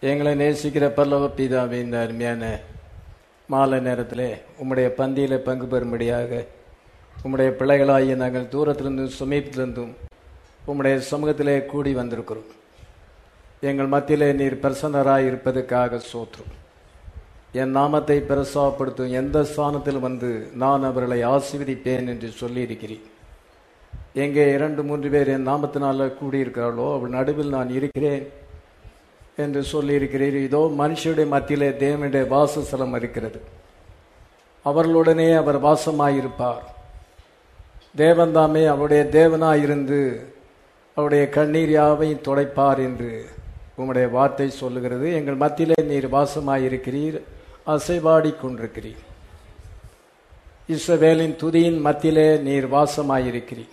எங்களை நேசிக்கிற பரலோக பிதாவே, இந்த அருமையான மாலை நேரத்திலே உம்முடைய பந்தியில் பங்கு பெறும்படியாக உம்முடைய பிள்ளைகளாகிய நாங்கள் தூரத்திலிருந்தும் சமீபத்திலிருந்தும் உம்முடைய சமூகத்திலே கூடி வந்திருக்கிறோம். எங்கள் மத்தியிலே நீர் பிரசன்னராய் இருப்பதற்காக சோத்திரம். என் நாமத்தை பிரசாப்படுத்தும் எந்த ஸ்தானத்தில் வந்து நான் அவர்களை ஆசீர்வதிப்பேன் என்று சொல்லியிருக்கிறேன். எங்கே 2-3 பேர் என் நாமத்தினால கூடியிருக்கிறார்களோ அவள் நடுவில் நான் இருக்கிறேன் என்று சொல்லியிருக்கிறீர். இதோ மனுஷருடைய மத்தியிலே தேவனுடைய வாசஸ்தலம் இருக்கிறது. அவர்களுடனே அவர் வாசமாயிருப்பார். தேவன்தாமே அவருடைய தேவனாயிருந்து அவருடைய கண்ணீர் யாவையும் துடைப்பார் என்று உம்முடைய வார்த்தை சொல்லுகிறது. எங்கள் மத்தியிலே நீர் வாசமாயிருக்கிறீர், அசைவாடி கொண்டிருக்கிறீர். இஸ்ரவேலின் துதியின் மத்தியிலே நீர் வாசமாயிருக்கிறீர்.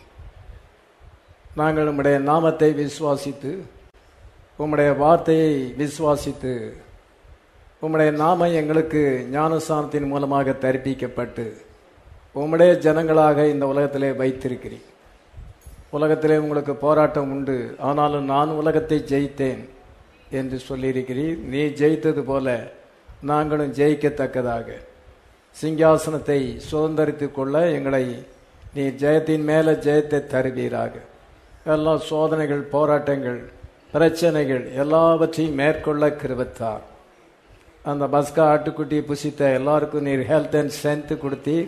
நாங்கள் உம்முடைய நாமத்தை விசுவாசித்து உம்முடைய வார்த்தையை விசுவாசித்து உம்முடைய நாமம் எங்களுக்கு ஞானஸ்தானத்தின் மூலமாக தரிப்பிக்கப்பட்டு உம்முடைய ஜனங்களாக இந்த உலகத்திலே வைத்திருக்கிறீர். உலகத்திலே உங்களுக்கு போராட்டம் உண்டு, ஆனாலும் நான் உலகத்தை ஜெயித்தேன் என்று சொல்லியிருக்கிறீர். நீ ஜெயித்தது போல நாங்களும் ஜெயிக்கத்தக்கதாக சிங்காசனத்தை சுதந்திரித்து கொள்ள எங்களை நீ ஜெயத்தின் மேலே ஜெயத்தை தருவீராக. எல்லா சோதனைகள், போராட்டங்கள், பிரச்சனைகள் எல்லாவற்றையும் மேற்கொள்ள கிருபைத்தார். அந்த பஸ்கா ஆட்டுக்குட்டியை புசித்த எல்லாருக்கும் நீர் ஹெல்த் அண்ட் ஸ்ட்ரென்த் கொடுத்தீர்.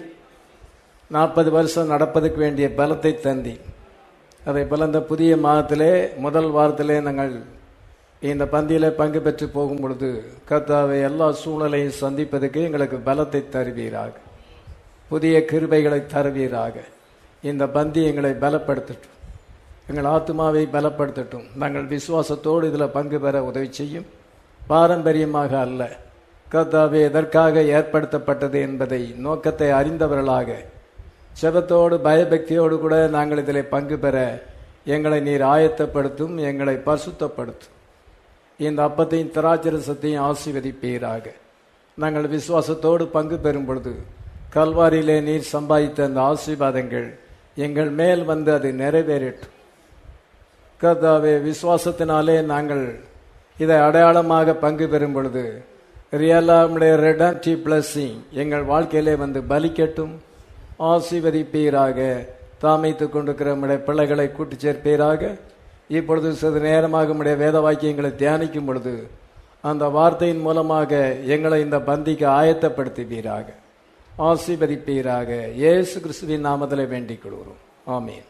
40 வருஷம் நடப்பதற்கு வேண்டிய பலத்தை தந்தி. அதை போல இந்த புதிய மாதத்திலே முதல் வாரத்திலே நாங்கள் இந்த பந்தியில் பங்கு பெற்று போகும் பொழுது கர்த்தாவை எல்லா சூழ்நிலையும் சந்திப்பதற்கு எங்களுக்கு பலத்தை தருவீராக. புதிய கிருபைகளை தருவீராக. இந்த பந்தி எங்களை பலப்படுத்தட்டும், எங்கள் ஆத்மாவை பலப்படுத்தட்டும். நாங்கள் விசுவாசத்தோடு இதில் பங்கு பெற உதவி செய்யும். பாரம்பரியமாக அல்ல, கர்த்தாவே எதற்காக ஏற்படுத்தப்பட்டது என்பதை நோக்கத்தை அறிந்தவர்களாக செபத்தோடு பயபக்தியோடு கூட நாங்கள் இதில் பங்கு பெற எங்களை நீர் ஆயத்தப்படுத்தும், எங்களை பரிசுத்தப்படுத்தும். இந்த அப்பத்தையும் திராட்சரசத்தையும் ஆசீர்வதிப்பீராக. நாங்கள் விசுவாசத்தோடு பங்கு பெறும் பொழுது கல்வாரியிலே நீர் சம்பாதித்த அந்த ஆசீர்வாதங்கள் எங்கள் மேல் வந்து அது நிறைவேறட்டும். கர்த்தாவே, விசுவாசத்தினாலே நாங்கள் இதை அடையாளமாக பங்கு பெறும் பொழுது ரியலாமுடைய ரெடம்ப்டிவ் பிளஸிங் எங்கள் வாழ்க்கையிலே வந்து பலிக்கட்டும். ஆசீர்வதிப்பீராக. தாமைத்து கொண்டிருக்கிற நம்முடைய பிள்ளைகளை கூட்டி சேர்ப்பீராக. இப்பொழுது சிறிது நேரமாக நம்முடைய வேத வாக்கியங்களை தியானிக்கும் பொழுது அந்த வார்த்தையின் மூலமாக எங்களை இந்த பந்திக்கு ஆயத்தப்படுத்துவீராக. ஆசீர்வதிப்பீராக. இயேசு கிறிஸ்துவின் நாமத்திலே வேண்டிக் கொள்கிறோம். ஆமீன்.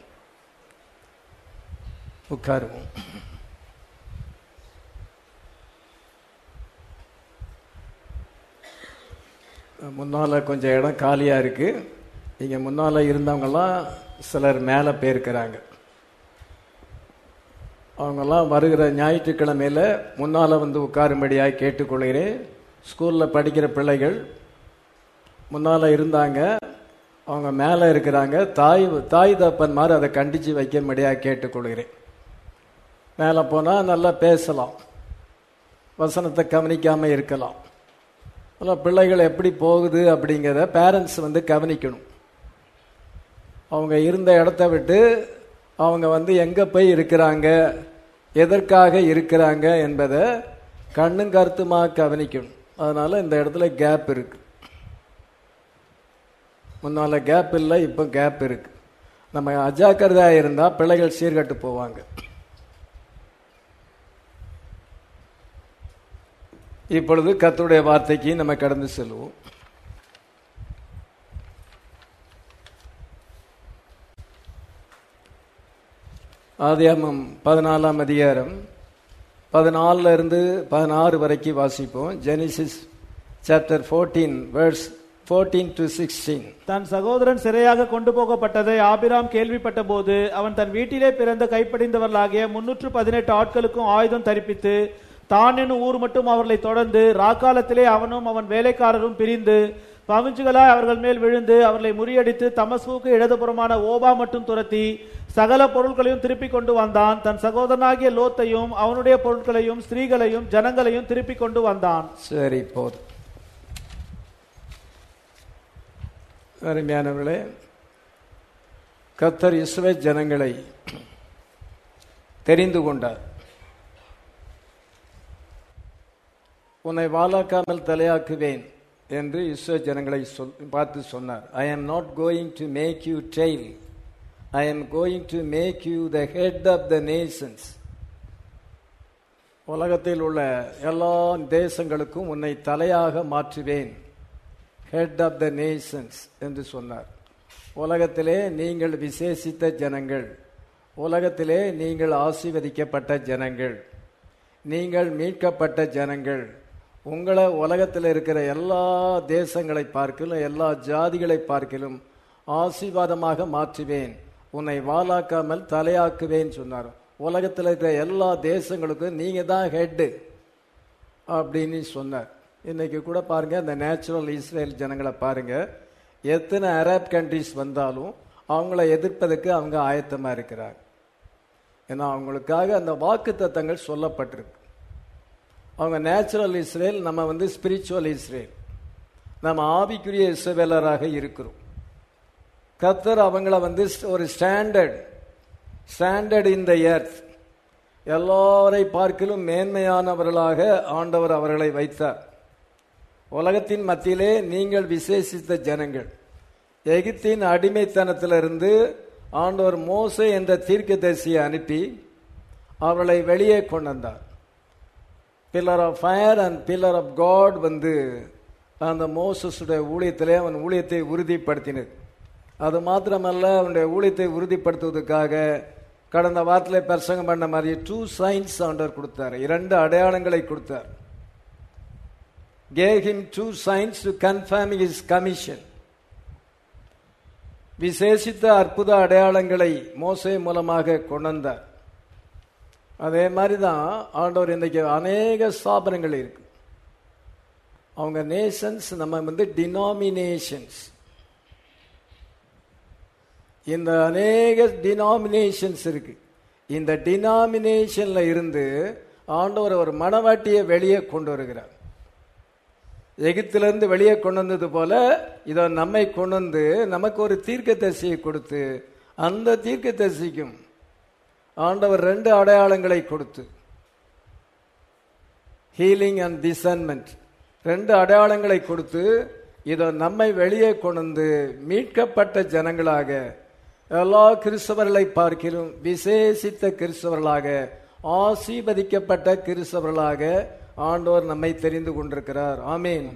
உட்காருவோம். முன்னால் கொஞ்சம் இடம் காலியாக இருக்குது. இங்கே முன்னால் இருந்தவங்கெல்லாம் சிலர் மேலே போயிருக்கிறாங்க. அவங்கெல்லாம் வருகிற ஞாயிற்றுக்கிழமையில் முன்னால் வந்து உட்காரும்படியாக கேட்டுக்கொள்கிறேன். ஸ்கூலில் படிக்கிற பிள்ளைகள் முன்னால் இருந்தாங்க, அவங்க மேலே இருக்கிறாங்க. தாய் தப்பன் மாதிரி அதை கண்டித்து வைக்கும்படியாக கேட்டுக்கொள்கிறேன். மேலே போனால் நல்லா பேசலாம், வசனத்தை கவனிக்காமல் இருக்கலாம். அதனால் பிள்ளைகள் எப்படி போகுது அப்படிங்கிறத பேரண்ட்ஸ் வந்து கவனிக்கணும். அவங்க இருந்த இடத்த விட்டு அவங்க வந்து எங்கே போய் இருக்கிறாங்க, எதற்காக இருக்கிறாங்க என்பதை கண்ணும் கருத்துமாக கவனிக்கணும். அதனால் இந்த இடத்துல கேப் இருக்கு. முன்னால் கேப் இல்லை, இப்போ கேப் இருக்கு. நம்ம அஜாக்கிரதையாக இருந்தால் பிள்ளைகள் சீர்கட்டு போவாங்க. இப்பொழுது கர்த்தருடைய வார்த்தைக்கு நம்ம கடந்து செல்வோம். ஆதியாகமம் 14ஆம் அதிகாரம் 14 இருந்து 16 வரைக்கும் வாசிப்போம். Genesis chapter 14 verse 14 to 16. தன் சகோதரன் சிறையாக கொண்டு போகப்பட்டதை ஆபிராம் கேள்விப்பட்ட போது அவன் தன் வீட்டிலே பிறந்த கைப்படிந்தவர்களாகிய 318 ஆட்களுக்கும் ஆயுதம் தரிப்பித்து தான் என்னும் ஊர் மட்டும் அவர்களை தொடர்ந்து ராக்காலத்திலே அவனும் அவன் வேலைக்காரரும் பிரிந்து பமிஞ்சுகளாய் அவர்கள் மேல் விழுந்து அவர்களை முறியடித்து தமஸ்குக்கு இடதுபுறமான ஓபா மட்டும் துரத்தி சகல பொருட்களையும் திருப்பி கொண்டு வந்தான். தன் சகோதரனாகிய லோத்தையும் அவனுடைய பொருட்களையும் ஸ்திரீகளையும் ஜனங்களையும் திருப்பி கொண்டு வந்தான். சரி, போதும். அருமையானவர்களே, கர்த்தர் இஸ்ரவேல் ஜனங்களை தெரிந்து கொண்டார். உன்னை வாலாக்காமல் தலையாக்குவேன் என்று இஸ்ரவேல் ஜனங்களை பார்த்து சொன்னார். ஐ am not going to make you tail, I am going to make you the head of the nations. உலகத்தில் உள்ள எல்லா தேசங்களுக்கும் உன்னை தலையாக மாற்றுவேன், head of the nations என்று சொன்னார். உலகத்திலே நீங்கள் விசேஷித்த ஜனங்கள், உலகத்திலே நீங்கள் ஆசீர்வதிக்கப்பட்ட ஜனங்கள், நீங்கள் மீட்கப்பட்ட ஜனங்கள். உங்களை உலகத்தில் இருக்கிற எல்லா தேசங்களை பார்க்கிலும் எல்லா ஜாதிகளை பார்க்கிலும் ஆசீர்வாதமாக மாற்றுவேன், உன்னை வாலாக்காமல் தலையாக்குவேன் சொன்னார். உலகத்தில் இருக்கிற எல்லா தேசங்களுக்கும் நீங்க தான் ஹெட்டு அப்படின்னு சொன்னார். இன்னைக்கு கூட பாருங்க, இந்த நேச்சுரல் இஸ்ரேல் ஜனங்களை பாருங்க, எத்தனை அரப் கண்ட்ரிஸ் வந்தாலும் அவங்கள எதிர்ப்பதற்கு அவங்க ஆயத்தமா இருக்கிறாங்க. ஏன்னா அவங்களுக்காக அந்த வாக்கு தத்தங்கள் சொல்லப்பட்டிருக்கு. அவங்க நேச்சுரல் இஸ்ரேல், நம்ம ஸ்பிரிச்சுவல் இஸ்ரேல், நம்ம ஆவிக்குரிய இஸ்ரவேலராக இருக்கிறோம். கர்த்தர் அவங்கள ஒரு ஸ்டாண்டர்ட் இன் த எர்த், எல்லாரை பார்க்கிலும் மேன்மையானவர்களாக ஆண்டவர் அவர்களை வைத்தார். உலகத்தின் மத்தியிலே நீங்கள் விசேஷித்த ஜனங்கள். எகிப்தின் அடிமைத்தனத்திலிருந்து ஆண்டவர் மோசே என்ற தீர்க்கதரிசியை அனுப்பி அவர்களை வெளியே கொண்டு வந்தார். Pillar of fire and pillar of God அந்த மோசஸுடைய ஊழியத்திலே அவன் ஊழியத்தை உறுதிப்படுத்தினது. அது மாத்திரமல்ல, அவனுடைய ஊழியத்தை உறுதிப்படுத்துவதற்காக கடந்த வாரத்தில் பிரசங்கம் பண்ண மாதிரி 2 signs ஆண்டவர் கொடுத்தார், 2 அடையாளங்களை கொடுத்தார். gave him 2 signs to confirm his commission. விசேஷித்த அற்புத அடையாளங்களை மோசே மூலமாக கொண்டு வந்தார். அதே மாதிரி தான் ஆண்டவர் இன்றைக்கு அநேக ஸ்தாபனங்கள் இருக்கு. அவங்க நேஷன்ஸ், நம்ம டினாமினேஷன்ஸ். இந்த அநேக டினாமினேஷன்ஸ் இருக்கு. இந்த டினாமினேஷன்ல இருந்து ஆண்டவர் ஒரு மனவாட்டியை வெளியே கொண்டு வருகிறார். எகிப்திலிருந்து வெளியே கொண்டு வந்தது போல இதை நம்மை கொண்டு வந்து நமக்கு ஒரு தீர்க்கதரிசியை கொடுத்து, அந்த தீர்க்கதரிசிக்கும் ஆண்டவர் 2 அடையாளங்களை கொடுத்து, ஹீலிங் அண்ட் டிசன்மெண்ட் 2 அடையாளங்களை கொடுத்து இதை நம்மை வெளியே கொண்டு வந்து மீட்கப்பட்ட ஜனங்களாக, எல்லா கிறிஸ்தவர்களை பார்க்கிலும் விசேஷித்த கிறிஸ்தவர்களாக, ஆசீர்வதிக்கப்பட்ட கிறிஸ்தவர்களாக ஆண்டவர் நம்மை தெரிந்து கொண்டிருக்கிறார். ஆமென்.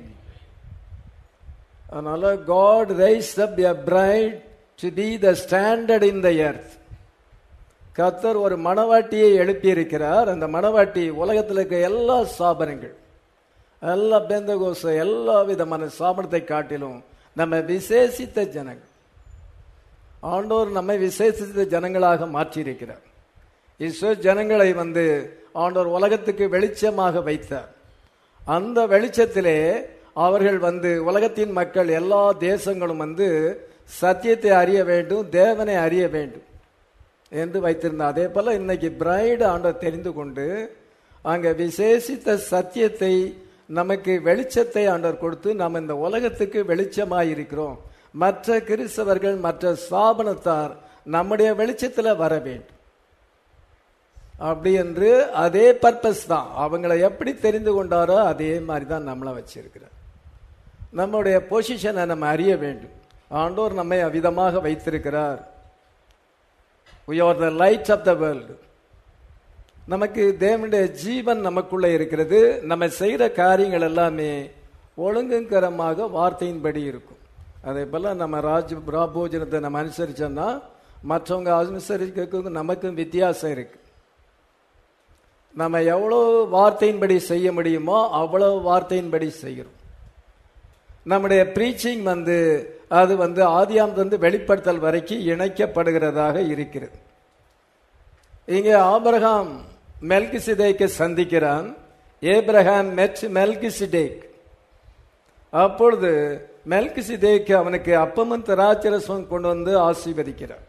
அதனால God raised up a bride to be the standard in the earth. கர்த்தர் ஒரு மணவாட்டியை எழுப்பி இருக்கிறார். அந்த மணவாட்டி உலகத்தில் இருக்க எல்லா ஸ்தாபனங்கள், எல்லா பெந்தகோஸ், எல்லா விதமான ஸ்தாபனத்தை காட்டிலும் நம்ம விசேஷித்த ஜனங்கள். ஆண்டவர் நம்மை விசேஷித்த ஜனங்களாக மாற்றியிருக்கிறார். இஸ்ரவேல் ஜனங்களை ஆண்டவர் உலகத்துக்கு வெளிச்சமாக வைத்தார். அந்த வெளிச்சத்திலே அவர்கள் உலகத்தின் மக்கள், எல்லா தேசங்களும் சத்தியத்தை அறிய வேண்டும், தேவனை அறிய வேண்டும் என்று வைத்திருந்தார். அதே போல இன்னைக்கு பிரைடு ஆண்டவர் தெரிந்து கொண்டு அங்க விசேஷித்த சத்தியத்தை, நமக்கு வெளிச்சத்தை ஆண்டவர் கொடுத்து நாம் இந்த உலகத்துக்கு வெளிச்சமாய் இருக்கிறோம். மற்ற கிறிஸ்தவர்கள், மற்ற ஸ்தாபனத்தார் நம்முடைய வெளிச்சத்தில் வர வேண்டும். அப்படி என்று அதே பர்பஸ் தான். அவங்களை எப்படி தெரிந்து கொண்டாரோ அதே மாதிரி தான் நம்மளை வச்சிருக்கிறார். நம்முடைய பொசிஷனை நம்ம அறிய வேண்டும். ஆண்டோர் நம்மை அவ்விதமாக வைத்திருக்கிறார். We are the light of the world. நமக்கு தேவனுடைய ஜீவன் நமக்குள்ள இருக்கிறது. நம்ம செய்கிற காரியங்கள் எல்லாமே ஒழுங்குங்கரமாக வார்த்தையின்படி இருக்கும். அதே போல நம்ம ராபோஜனத்தை நம்ம அனுசரிச்சோம்னா மற்றவங்க அனுசரிக்க நமக்கும் வித்தியாசம் இருக்கு. நம்ம எவ்வளோ வார்த்தையின்படி செய்ய முடியுமோ அவ்வளவு வார்த்தையின்படி செய்கிறோம். நம்முடைய பிரீச்சிங் அது ஆதியாம் வெளிப்படுத்தல் வரைக்கும் இணைக்கப்படுகிறதாக இருக்கிறது. இங்கே ஆபிரகாம் மெல்கிசேதேக்கை சந்திக்கிறான். Abraham met Melchizedek. அப்பொழுது மெல்கிசேதேக் அவனுக்கு அப்பமும் திராட்சரசம் கொண்டு வந்து ஆசீர்வதிக்கிறார்.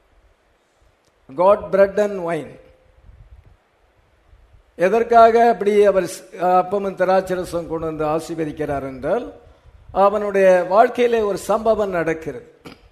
God bread and wine. எதற்காக அப்படி அவர் அப்பமும் திராட்சரசம் கொண்டு வந்து ஆசீர்வதிக்கிறார் என்றால், அவனுடைய வாழ்க்கையிலே ஒரு சம்பவம் நடக்கிறது.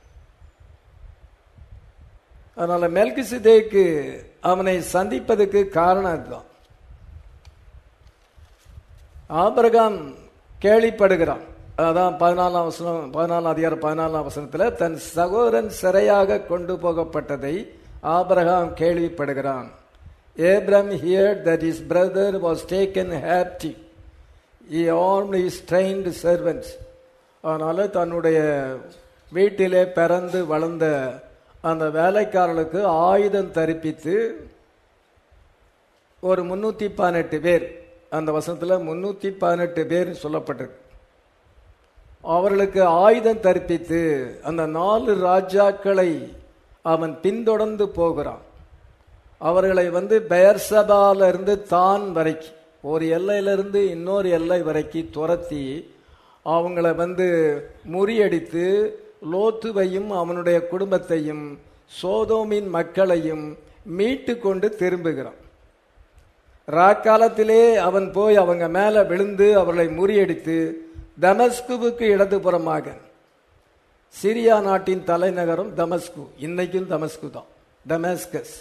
அதனால மெல்கிசேதேக்கு அவனை சந்திப்பதற்கு காரணம் அதுதான். ஆபிரகாம் கேள்விப்படுகிறான். அதான் 14 அதிகாரம் 14 வசனத்தில் தன் சகோதரன் சிறையாக கொண்டு போகப்பட்டதை ஆபிரகாம் கேள்விப்படுகிறான். Abraham heard that his brother was taken captive. He armed his trained servants. அதனால தன்னுடைய வீட்டிலே பிறந்து வளர்ந்த அந்த வேலைக்காரர்களுக்கு ஆயுதம் தரிப்பித்து ஒரு 318 பேர், அந்த வசனத்தில் 318 பேர் சொல்லப்பட்டிருக்கு. அவர்களுக்கு ஆயுதம் தரிப்பித்து அந்த 4 ராஜாக்களை அவன் பின்தொடர்ந்து போகிறான். அவர்களை பெயர்சபால இருந்து தான் வரைக்கும், ஒரு எல்லையிலிருந்து இன்னொரு எல்லை வரைக்கும் துரத்தி அவங்கள முறியடித்து லோத்துவையும் அவனுடைய குடும்பத்தையும் சோதோமின் மக்களையும் மீட்டு கொண்டு திரும்புகிறான். ராக்காலத்திலே அவன் போய் அவங்க மேல விழுந்து அவர்களை முறியடித்து தமஸ்குவுக்கு இடதுபுறமாக, சிரியா நாட்டின் தலைநகரம் தமஸ்கு, இன்னைக்கும் தமஸ்கு தான், டமஸ்கஸ்.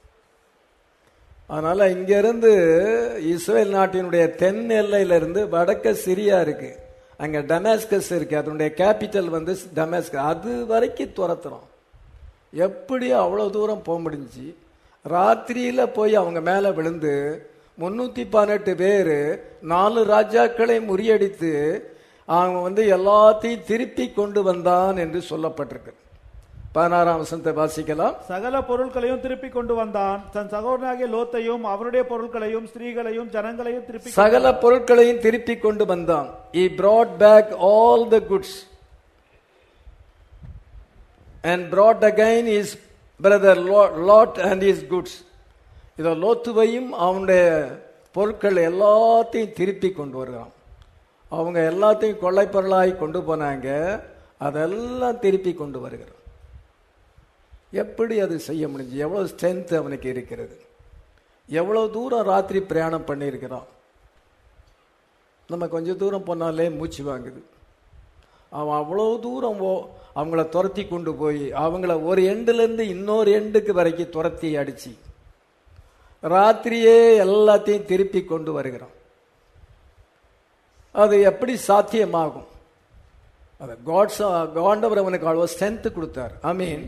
அதனால இங்கிருந்து இஸ்ரேல் நாட்டினுடைய தென் எல்லையிலிருந்து வடக்க சிரியா இருக்கு, அங்க டமாஸ்கஸ் இருக்கு, அதனுடைய கேபிட்டல் டமாஸ்கஸ். அது வரைக்கும் துரத்துறோம். எப்படி அவ்வளவு தூரம் போக முடிஞ்சு? ராத்திரியில போய் அவங்க மேல விழுந்து 318 பேர் 4 ராஜாக்களை முறியடித்து அவங்க எல்லாத்தையும் திருப்பி கொண்டு வந்தான் என்று சொல்லப்பட்டிருக்கு. 16ஆம் வசனத்தை வாசிக்கலாம். சகல பொருட்களையும் திருப்பி கொண்டு வந்தான், தன் சகோதரனாகிய லோத்தையும் அவருடைய பொருட்களையும் ஸ்திரீகளையும் ஜனங்களையும் திருப்பி, சகல பொருட்களையும் திருப்பி கொண்டு வந்தான். He brought back all the goods and brought again his brother Lot and his goods. இதோ லோத்துவையும் அவனுடைய பொருட்கள் எல்லாத்தையும் திருப்பி கொண்டு வருகிறான். அவங்க எல்லாத்தையும் கொள்ளை பொருளாய் கொண்டு போனாங்க, அதெல்லாம் திருப்பி கொண்டு வருகிறான். எப்படி அது செய்ய முடிஞ்சு? எவ்வளவு ஸ்ட்ரென்த் அவனுக்கு இருக்கிறது? எவ்வளவு தூரம் ராத்திரி பிரயாணம் பண்ணியிருக்கிறான். நம்ம கொஞ்சம் தூரம் போனாலே மூச்சு வாங்குது. அவன் அவ்வளவு தூரம் அவங்கள துரத்தி கொண்டு போய் அவங்கள ஒரு எண்டுலேருந்து இன்னொரு எண்டுக்கு வரைக்கும் துரத்தி அடிச்சு ராத்திரியே எல்லாத்தையும் திருப்பி கொண்டு வருகிறான். அது எப்படி சாத்தியமாகும்? அது காண்டவர் அவனுக்கு அவ்வளோ ஸ்ட்ரென்த் கொடுத்தார். ஐ மீன்,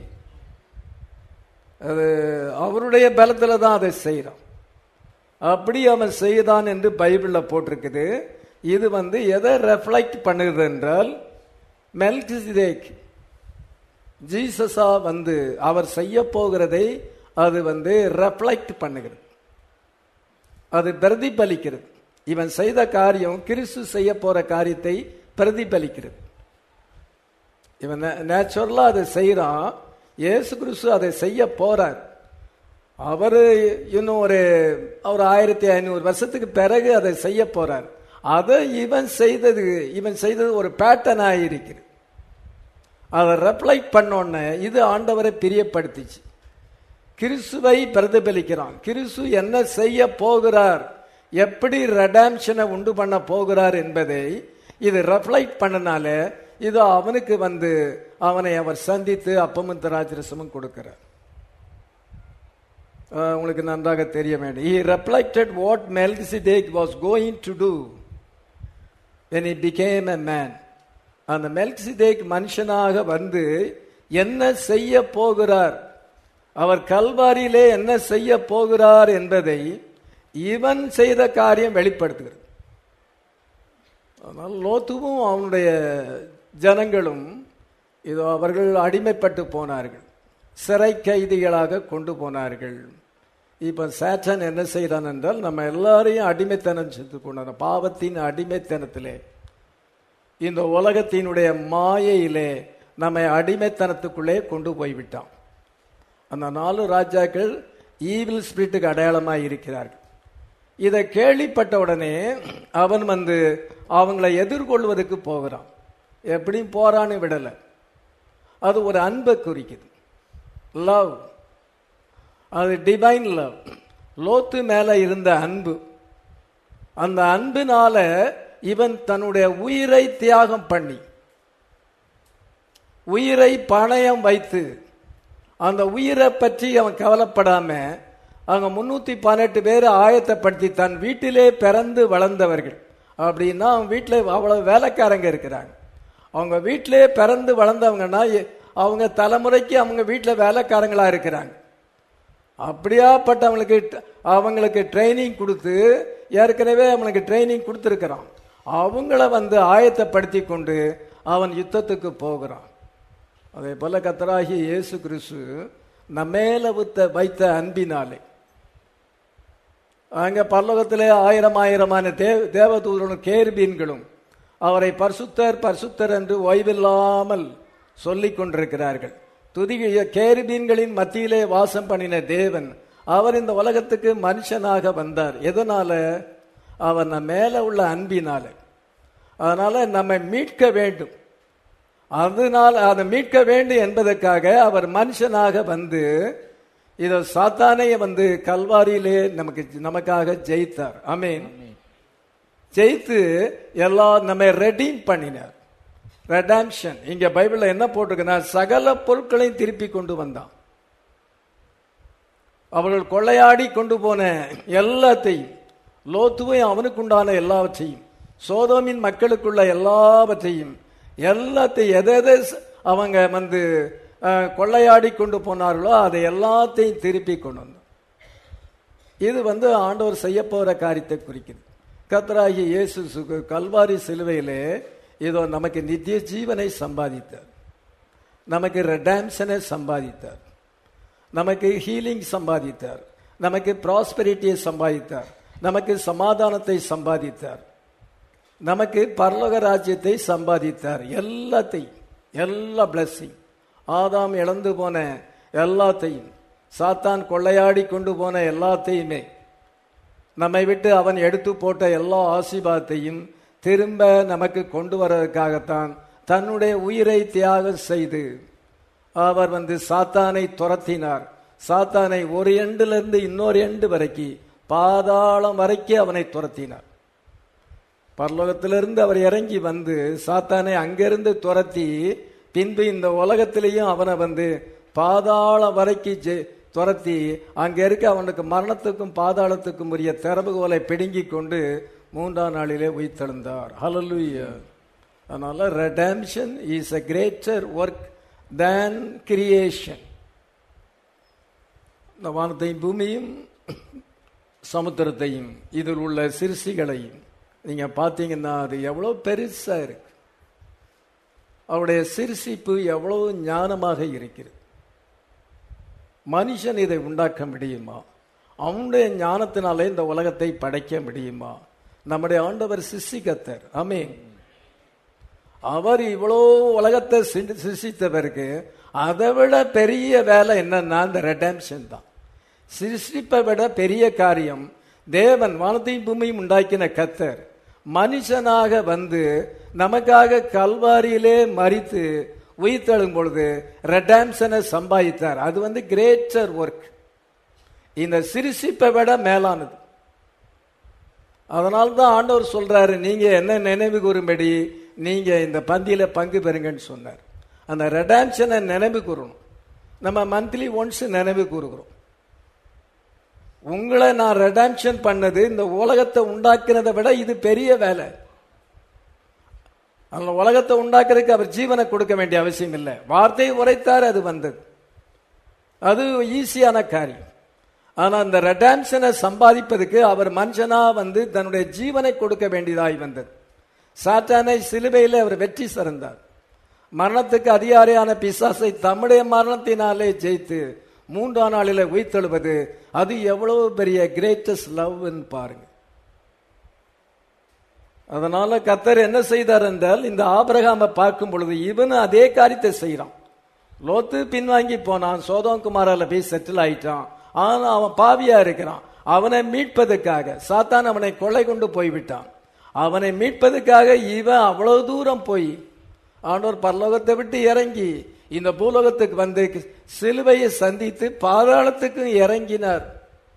அது அவருடைய பலத்தில் தான் அதை செய்யறான். அப்படி அவன் செய்தான் என்று பைபிளில் போட்டிருக்குது. இது எதை ரெஃப்ளெக்ட் பண்ணுது என்றால், மெல்கிசேதேக் ஜீசஸா அவர் செய்ய போகிறதை அது ரெஃப்ளெக்ட் பண்ணுகிறது, அது பிரதிபலிக்கிறது. இவன் செய்த காரியம் கிறிஸ்து செய்ய போற காரியத்தை பிரதிபலிக்கிறது. இவன் நேச்சுரலா அதை செய்யறான். இயேசு கிறிஸ்து அதை செய்ய போறார். அவரு இன்னும் ஒரு 1500 வருஷத்துக்கு பிறகு அதை செய்ய போறார். அதை இவன் செய்தது ஒரு பேட்டர்ன் ஆகியிருக்கிறது. அதை ரெப்ளைட் பண்ணோன்னு இது ஆண்டவரை பிரியப்படுத்திச்சு. கிறிஸ்துவை பிரதிபலிக்கிறான். கிறிஸ்து என்ன செய்ய போகிறார், எப்படி ரெடாம்ஷனை உண்டு பண்ண போகிறார் என்பதை இது ரெஃப்ளைட் பண்ணனால இது அவனுக்கு அவனை அவர் சந்தித்து அப்பமும் திராட்சரசமும் கொடுக்கிறார். உங்களுக்கு நன்றாக தெரிய வேண்டும். He reflected what Melchizedek was going to do when he became a man. அந்த மெல்கிசேதேக் மனுஷனாக என்ன செய்ய போகிறார், அவர் கல்வாரியிலே என்ன செய்ய போகிறார் என்பதை இவன் செய்த காரியம் வெளிப்படுத்துகிறது. ஆனால் லோத்துவும் அவனுடைய ஜனங்களும் இதோ அவர்கள் அடிமைப்பட்டு போனார்கள், சிறை கைதிகளாக கொண்டு போனார்கள். இப்ப சாத்தான் என்ன செய்யறான் என்றால், நம்ம எல்லாரையும் அடிமைத்தனம் செய்து கொண்டார். பாவத்தின் அடிமைத்தனத்திலே, இந்த உலகத்தினுடைய மாயையிலே நம்மை அடிமைத்தனத்துக்குள்ளே கொண்டு போய்விட்டான். அந்த 4 ராஜாக்கள் ஈவில் ஸ்பிரிட்டுக்கு அடையாளமாய் இருக்கிறார்கள். இதை கேள்விப்பட்ட உடனே அவன் அவங்களை எதிர்கொள்வதற்கு போகிறான். எப்படியும் போறான்னு விடல. அது ஒரு அன்பை குறிக்குது, லவ். அது டிவைன் லவ். லோத்து மேல இருந்த அன்பு, அந்த அன்பினால இவன் தன்னுடைய உயிரை தியாகம் பண்ணி, உயிரை பணயம் வைத்து, அந்த உயிரை பற்றி அவன் கவலைப்படாம அவங்க 318 பேர் ஆயத்தப்படுத்தி, தன் வீட்டிலே பிறந்து வளர்ந்தவர்கள், அப்படின்னா அவங்க வீட்டில் அவ்வளவு வேலைக்காரங்க இருக்கிறாங்க. அவங்க வீட்டிலே பிறந்து வளர்ந்தவங்கன்னா அவங்க தலைமுறைக்கு அவங்க வீட்டில் வேலைக்காரங்களா இருக்கிறாங்க. அவங்களுக்கு ட்ரைனிங் கொடுத்து ஏற்கனவே அவங்களுக்கு ட்ரைனிங் கொடுத்துருக்கிறான். அவங்கள ஆயத்தப்படுத்தி கொண்டு அவன் யுத்தத்துக்கு போகிறான். அதே போல கர்த்தராகிய இயேசு கிறிஸ்து நம்மேல வைத்த அன்பினாலே அங்க பரலோகத்திலே ஆயிரமான தேவதூதர்களும் கேருபீன்களும் அவரை பரிசுத்தர் பரிசுத்தர் என்று ஓய்வில்லாமல் சொல்லிக் கொண்டிருக்கிறார்கள். கேருபீன்களின் மத்தியிலே வாசம் பண்ணின தேவன் அவர் இந்த உலகத்துக்கு மனுஷனாக வந்தார். எதனால? அவர் நம்ம மேல உள்ள அன்பினால. அதனால நம்மை மீட்க வேண்டும். அதனால் அதை மீட்க வேண்டும் என்பதற்காக அவர் மனுஷனாக வந்து இத சாத்தானை கல்வாரியிலே நமக்காக ஜெயித்தார். ஆமென். ஜெயித்து நம்மை ரெடீம் பண்ணினார். ரெடாம்ஷன் இங்க பைபிள்ல என்ன போட்டிருக்குன்னா சகல பொருட்களையும் திருப்பி கொண்டு வந்தான். அவர்கள் கொள்ளையாடி கொண்டு போன எல்லாத்தையும், லோத்துவையும் அவனுக்கு உண்டான எல்லாவற்றையும், சோதோமின் மக்களுக்குள்ள எல்லாவற்றையும் எதை அவங்க கொள்ளையாடி கொண்டு போனார்களோ அதை எல்லாத்தையும் திருப்பி கொண்டு வந்தோம். இது ஆண்டவர் செய்ய போற காரியத்தை குறிக்கிறது. கர்த்தராகிய இயேசு கல்வாரி சிலுவையிலே இதோ நமக்கு நித்திய ஜீவனை சம்பாதித்தார், நமக்கு ரெடாம்ஷனை சம்பாதித்தார், நமக்கு ஹீலிங் சம்பாதித்தார், நமக்கு ப்ராஸ்பெரிட்டியை சம்பாதித்தார், நமக்கு சமாதானத்தை சம்பாதித்தார், நமக்கு பரலோக ராஜ்யத்தை சம்பாதித்தார். எல்லாத்தையும், எல்லா பிளஸிங், ஆதாம் இழந்து போன எல்லாத்தையும், சாத்தான் கொள்ளையாடி கொண்டு போன எல்லாத்தையுமே, நம்மை விட்டு அவன் எடுத்து போட்ட எல்லா ஆசீர்வாதத்தையும் திரும்ப நமக்கு கொண்டு வருவதற்காகத்தான் தன்னுடைய உயிரை தியாகம் செய்து அவர் சாத்தானை துரத்தினார். சாத்தானை ஒரு எண்டிலிருந்து இன்னொரு எண்டு வரைக்கும், பாதாளம் வரைக்கும் அவனை துரத்தினார். பரலோகத்திலிருந்து அவர் இறங்கி சாத்தானை அங்கிருந்து துரத்தி பின்பு இந்த உலகத்திலேயும் அவனை பாதாளம் வரைக்கும் துரத்தி அங்க இருக்க அவனுக்கு மரணத்துக்கும் பாதாளத்துக்கும் உரிய திறவுகோலை பிடுங்கி கொண்டு 3ஆம் நாளிலே உயிர்த்தெழுந்தார். ஹல்லேலூயா. அதனால redemption is a greater work than creation. இந்த வானத்தையும் பூமியும் சமுத்திரத்தையும் இதில் உள்ள சிருஷ்டிகளையும் நீங்க பாத்தீங்கன்னா அது எவ்வளவு பெருசா இருக்கு. அவருடைய சிருஷ்டிப்பு எவ்வளவு ஞானமாக இருக்கிறது. மனுஷன் இதை உண்டாக்க முடியுமா? அவனுடைய ஞானத்தினாலே இந்த உலகத்தை படைக்க முடியுமா? நம்முடைய ஆண்டவர் சிருஷ்டிகர்த்தர். ஆமென். அவர் இவ்வளோ உலகத்தை சிருஷ்டித்தவருக்கு அதை விட பெரிய வேலை என்னன்னா இந்த ரெடம்ஷன் தான். சிருஷ்டிப்பை விட பெரிய காரியம் தேவன் வானத்தையும் பூமியும் உண்டாக்கின கர்த்தர் மனுஷனாக நமக்காக கல்வாரியிலே மரித்து உயிர்த்தெழும் பொழுது ரெடம்ஷனை சம்பாதித்தார். அது கிரேட்டர் ஒர்க், இந்த சிருஷ்டிப்பை விட மேலானது. அதனால்தான் ஆண்டவர் சொல்றாரு, நீங்க என்ன நினைவு கூறும்படி நீங்க இந்த பந்தியில பங்கு பெறுங்கன்னு சொன்னார். அந்த ரெடம்ஷனை நினைவு கூறணும். நம்ம மந்த்லி ஒன்ஸ் நினைவு கூறுகிறோம். உங்களை நான் ரெடம்ஷன் பண்ணது இந்த உலகத்தை உண்டாக்குறதை விட இது பெரிய வேலை. அந்த உலகத்தை உண்டாக்குறதுக்கு அவர் ஜீவனை கொடுக்க வேண்டிய அவசியம் இல்லை. வார்த்தையை உரைத்தார், அது வந்தது. அது ஈஸியான காரியம். ஆனா அந்த ரெடம்ஷனை சம்பாதிப்பதற்கு அவர் மனுஷனா தன்னுடைய ஜீவனை கொடுக்க வேண்டியதாய் வந்தது. சாத்தானை சிலுவையில் அவர் வெற்றி சிறந்தார். மரணத்துக்கு அதிகாரியான பிசாசை தம்முடைய மரணத்தினாலே ஜெயித்து 3ஆம் நாளில் உயிர்த்தெழுவது அது எவ்வளவு பெரிய கிரேட்டஸ்ட் லவ்னு பாருங்க. அதனால கர்த்தர் என்ன செய்தார் என்றால், இந்த ஆபிரகாமை பார்க்கும் பொழுது இவனு அதே காரியத்தை செய்யறான். லோத்து பின்வாங்கி போனான், சோதோம் குமாரால போய் செட்டில் ஆயிட்டான். ஆனா அவன் பாவியா இருக்கிறான். அவனை மீட்பதற்காக சாத்தான் அவனை கொலை கொண்டு போய்விட்டான். அவனை மீட்பதற்காக இவன் அவ்வளவு தூரம் போய் ஆண்டவர் பரலோகத்தை விட்டு இறங்கி இந்த பூலோகத்துக்கு சிலுவையை சந்தித்து பாதாளத்துக்கு இறங்கினார்.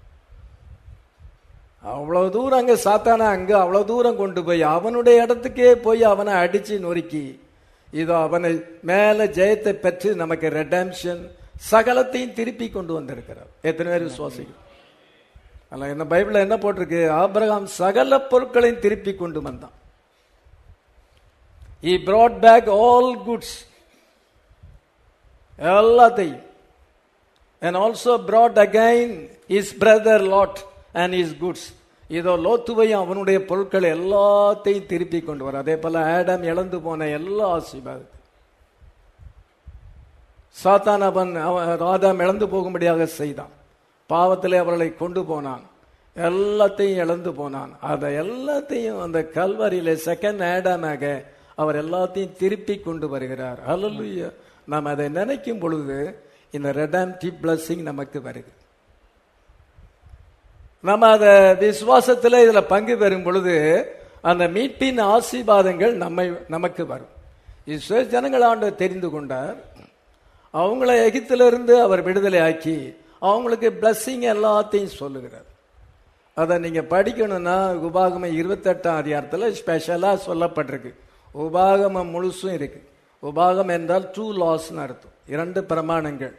அவ்வளவு தூரம் அங்க சாத்தான அங்க அவ்வளவு தூரம் கொண்டு போய் அவனுடைய இடத்துக்கே போய் அவனை அடிச்சு நொறுக்கி இதோ அவனை மேல ஜெயத்தை பெற்று நமக்கு ரெடம்ஷன் சகலத்தையும் திருப்பி கொண்டு வந்திருக்கிறார். எத்தனை பேர் விசுவாசிக்கும்? அல்ல, இந்த பைபிள்ல என்ன போட்டிருக்கு? ஆபிரகாம் சகல பொருட்களையும் திருப்பி கொண்டு வந்தான். He brought back all goods, எல்லாத்தையும். And also brought again his brother Lot and his goods. இதோ லோத்துவையும் அவனுடைய பொருட்கள் எல்லாத்தையும் திருப்பி கொண்டு வர. அதே போல ஆடம் இழந்து போன எல்லா ஆசீர்வாதத்தையும் சாத்தான் ஆதாம் இழந்து போகும்படியாக செய்தான். பாவத்திலே அவர்களை கொண்டு போனான், எல்லாத்தையும் இழந்து போனான். அதை எல்லாத்தையும் அந்த கல்வரியிலே செகண்ட் ஆடாமாக அவர் எல்லாத்தையும் திருப்பி கொண்டு வருகிறார். ஹல்லேலூயா. நாம் அதை நினைக்கும் பொழுது இந்த ரெடம்ப்டிவ் பிளஸிங் நமக்கு வருது. நம்ம அதை விசுவாசத்தில் இதில் பங்கு பெறும் பொழுது அந்த மீட்பின் ஆசீர்வாதங்கள் நமக்கு வரும். இஸ்ரவேல் ஜனங்கள் ஆண்டவர் தெரிந்து கொண்டார். அவங்கள எகிப்திலிருந்து அவர் விடுதலை ஆக்கி அவங்களுக்கு பிளஸ்ஸிங் எல்லாத்தையும் சொல்லுகிறார். அதை நீங்க படிக்கணும்னா உபாகமம் 28ஆம் அதிகாரத்தில் ஸ்பெஷலா சொல்லப்பட்டிருக்கு. உபாகமம் முழுசும் இருக்கு. உபாகம் என்றால் 2 laws அர்த்தம், 2 பிரமாணங்கள்.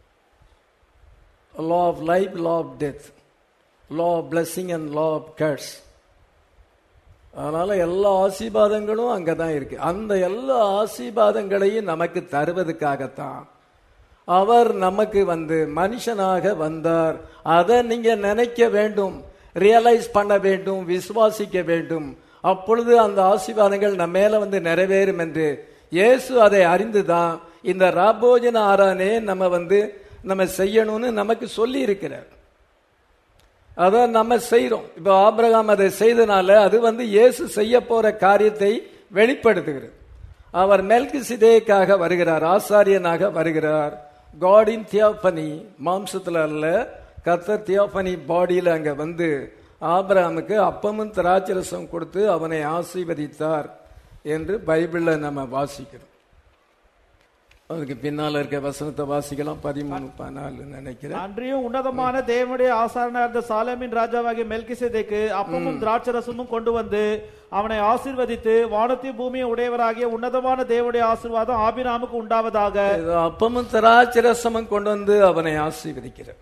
law of life, law of death, law of blessing and law of curse. அதனால எல்லா ஆசீர்வாதங்களும் அங்கதான் இருக்கு. அந்த எல்லா ஆசீர்வாதங்களையும் நமக்கு தருவதற்காகத்தான் அவர் நமக்கு மனுஷனாக வந்தார். அதை நீங்க நினைக்க வேண்டும், ரியலைஸ் பண்ண வேண்டும், விசுவாசிக்க வேண்டும். அப்பொழுது அந்த ஆசீர்வாதங்கள் நம்ம மேல நிறைவேறும் என்று இயேசு அதை அறிந்துதான் இந்த ராபோஜன ஆராதனையை நம்ம செய்யணும்னு நமக்கு சொல்லி இருக்கிறார். அதை நம்ம செய்யறோம். இப்போ ஆபிரகாம் அதை செய்தனால அது இயேசு செய்ய போற காரியத்தை வெளிப்படுத்துகிறது. அவர் மெல்கிசேதேக்காக வருகிறார், ஆசாரியனாக வருகிறார். காடின் தியோபனி, மாம்சத்தில் அல்ல, கர்த்தர் தியோபனி பாடியில் அங்க ஆபிரகாமுக்கு அப்பமும் திராட்சரசம் கொடுத்து அவனை ஆசீர்வதித்தார் என்று பைபிள்ல நம்ம வாசிக்கிறோம். அதுக்கு பின்னால இருக்க வசனத்தை வாசிக்கலாம். 13-14 நினைக்கிறேன். அன்றியும் உன்னதமான தேவனுடைய ஆசாரனா இருந்த சாலேமின் ராஜாவாகிய மெல்கிசேதேக்கு அப்பமும் திராட்சரசமும் கொண்டு வந்து அவனை ஆசீர்வதித்து, வானத்தையும் பூமியை உடையவராகிய உன்னதமான தேவனுடைய ஆசீர்வாதம் ஆபிரகாமுக்கு உண்டாவதாக. அப்பமும் திராட்சரசமும் கொண்டு வந்து அவனை ஆசீர்வதிக்கிறார்.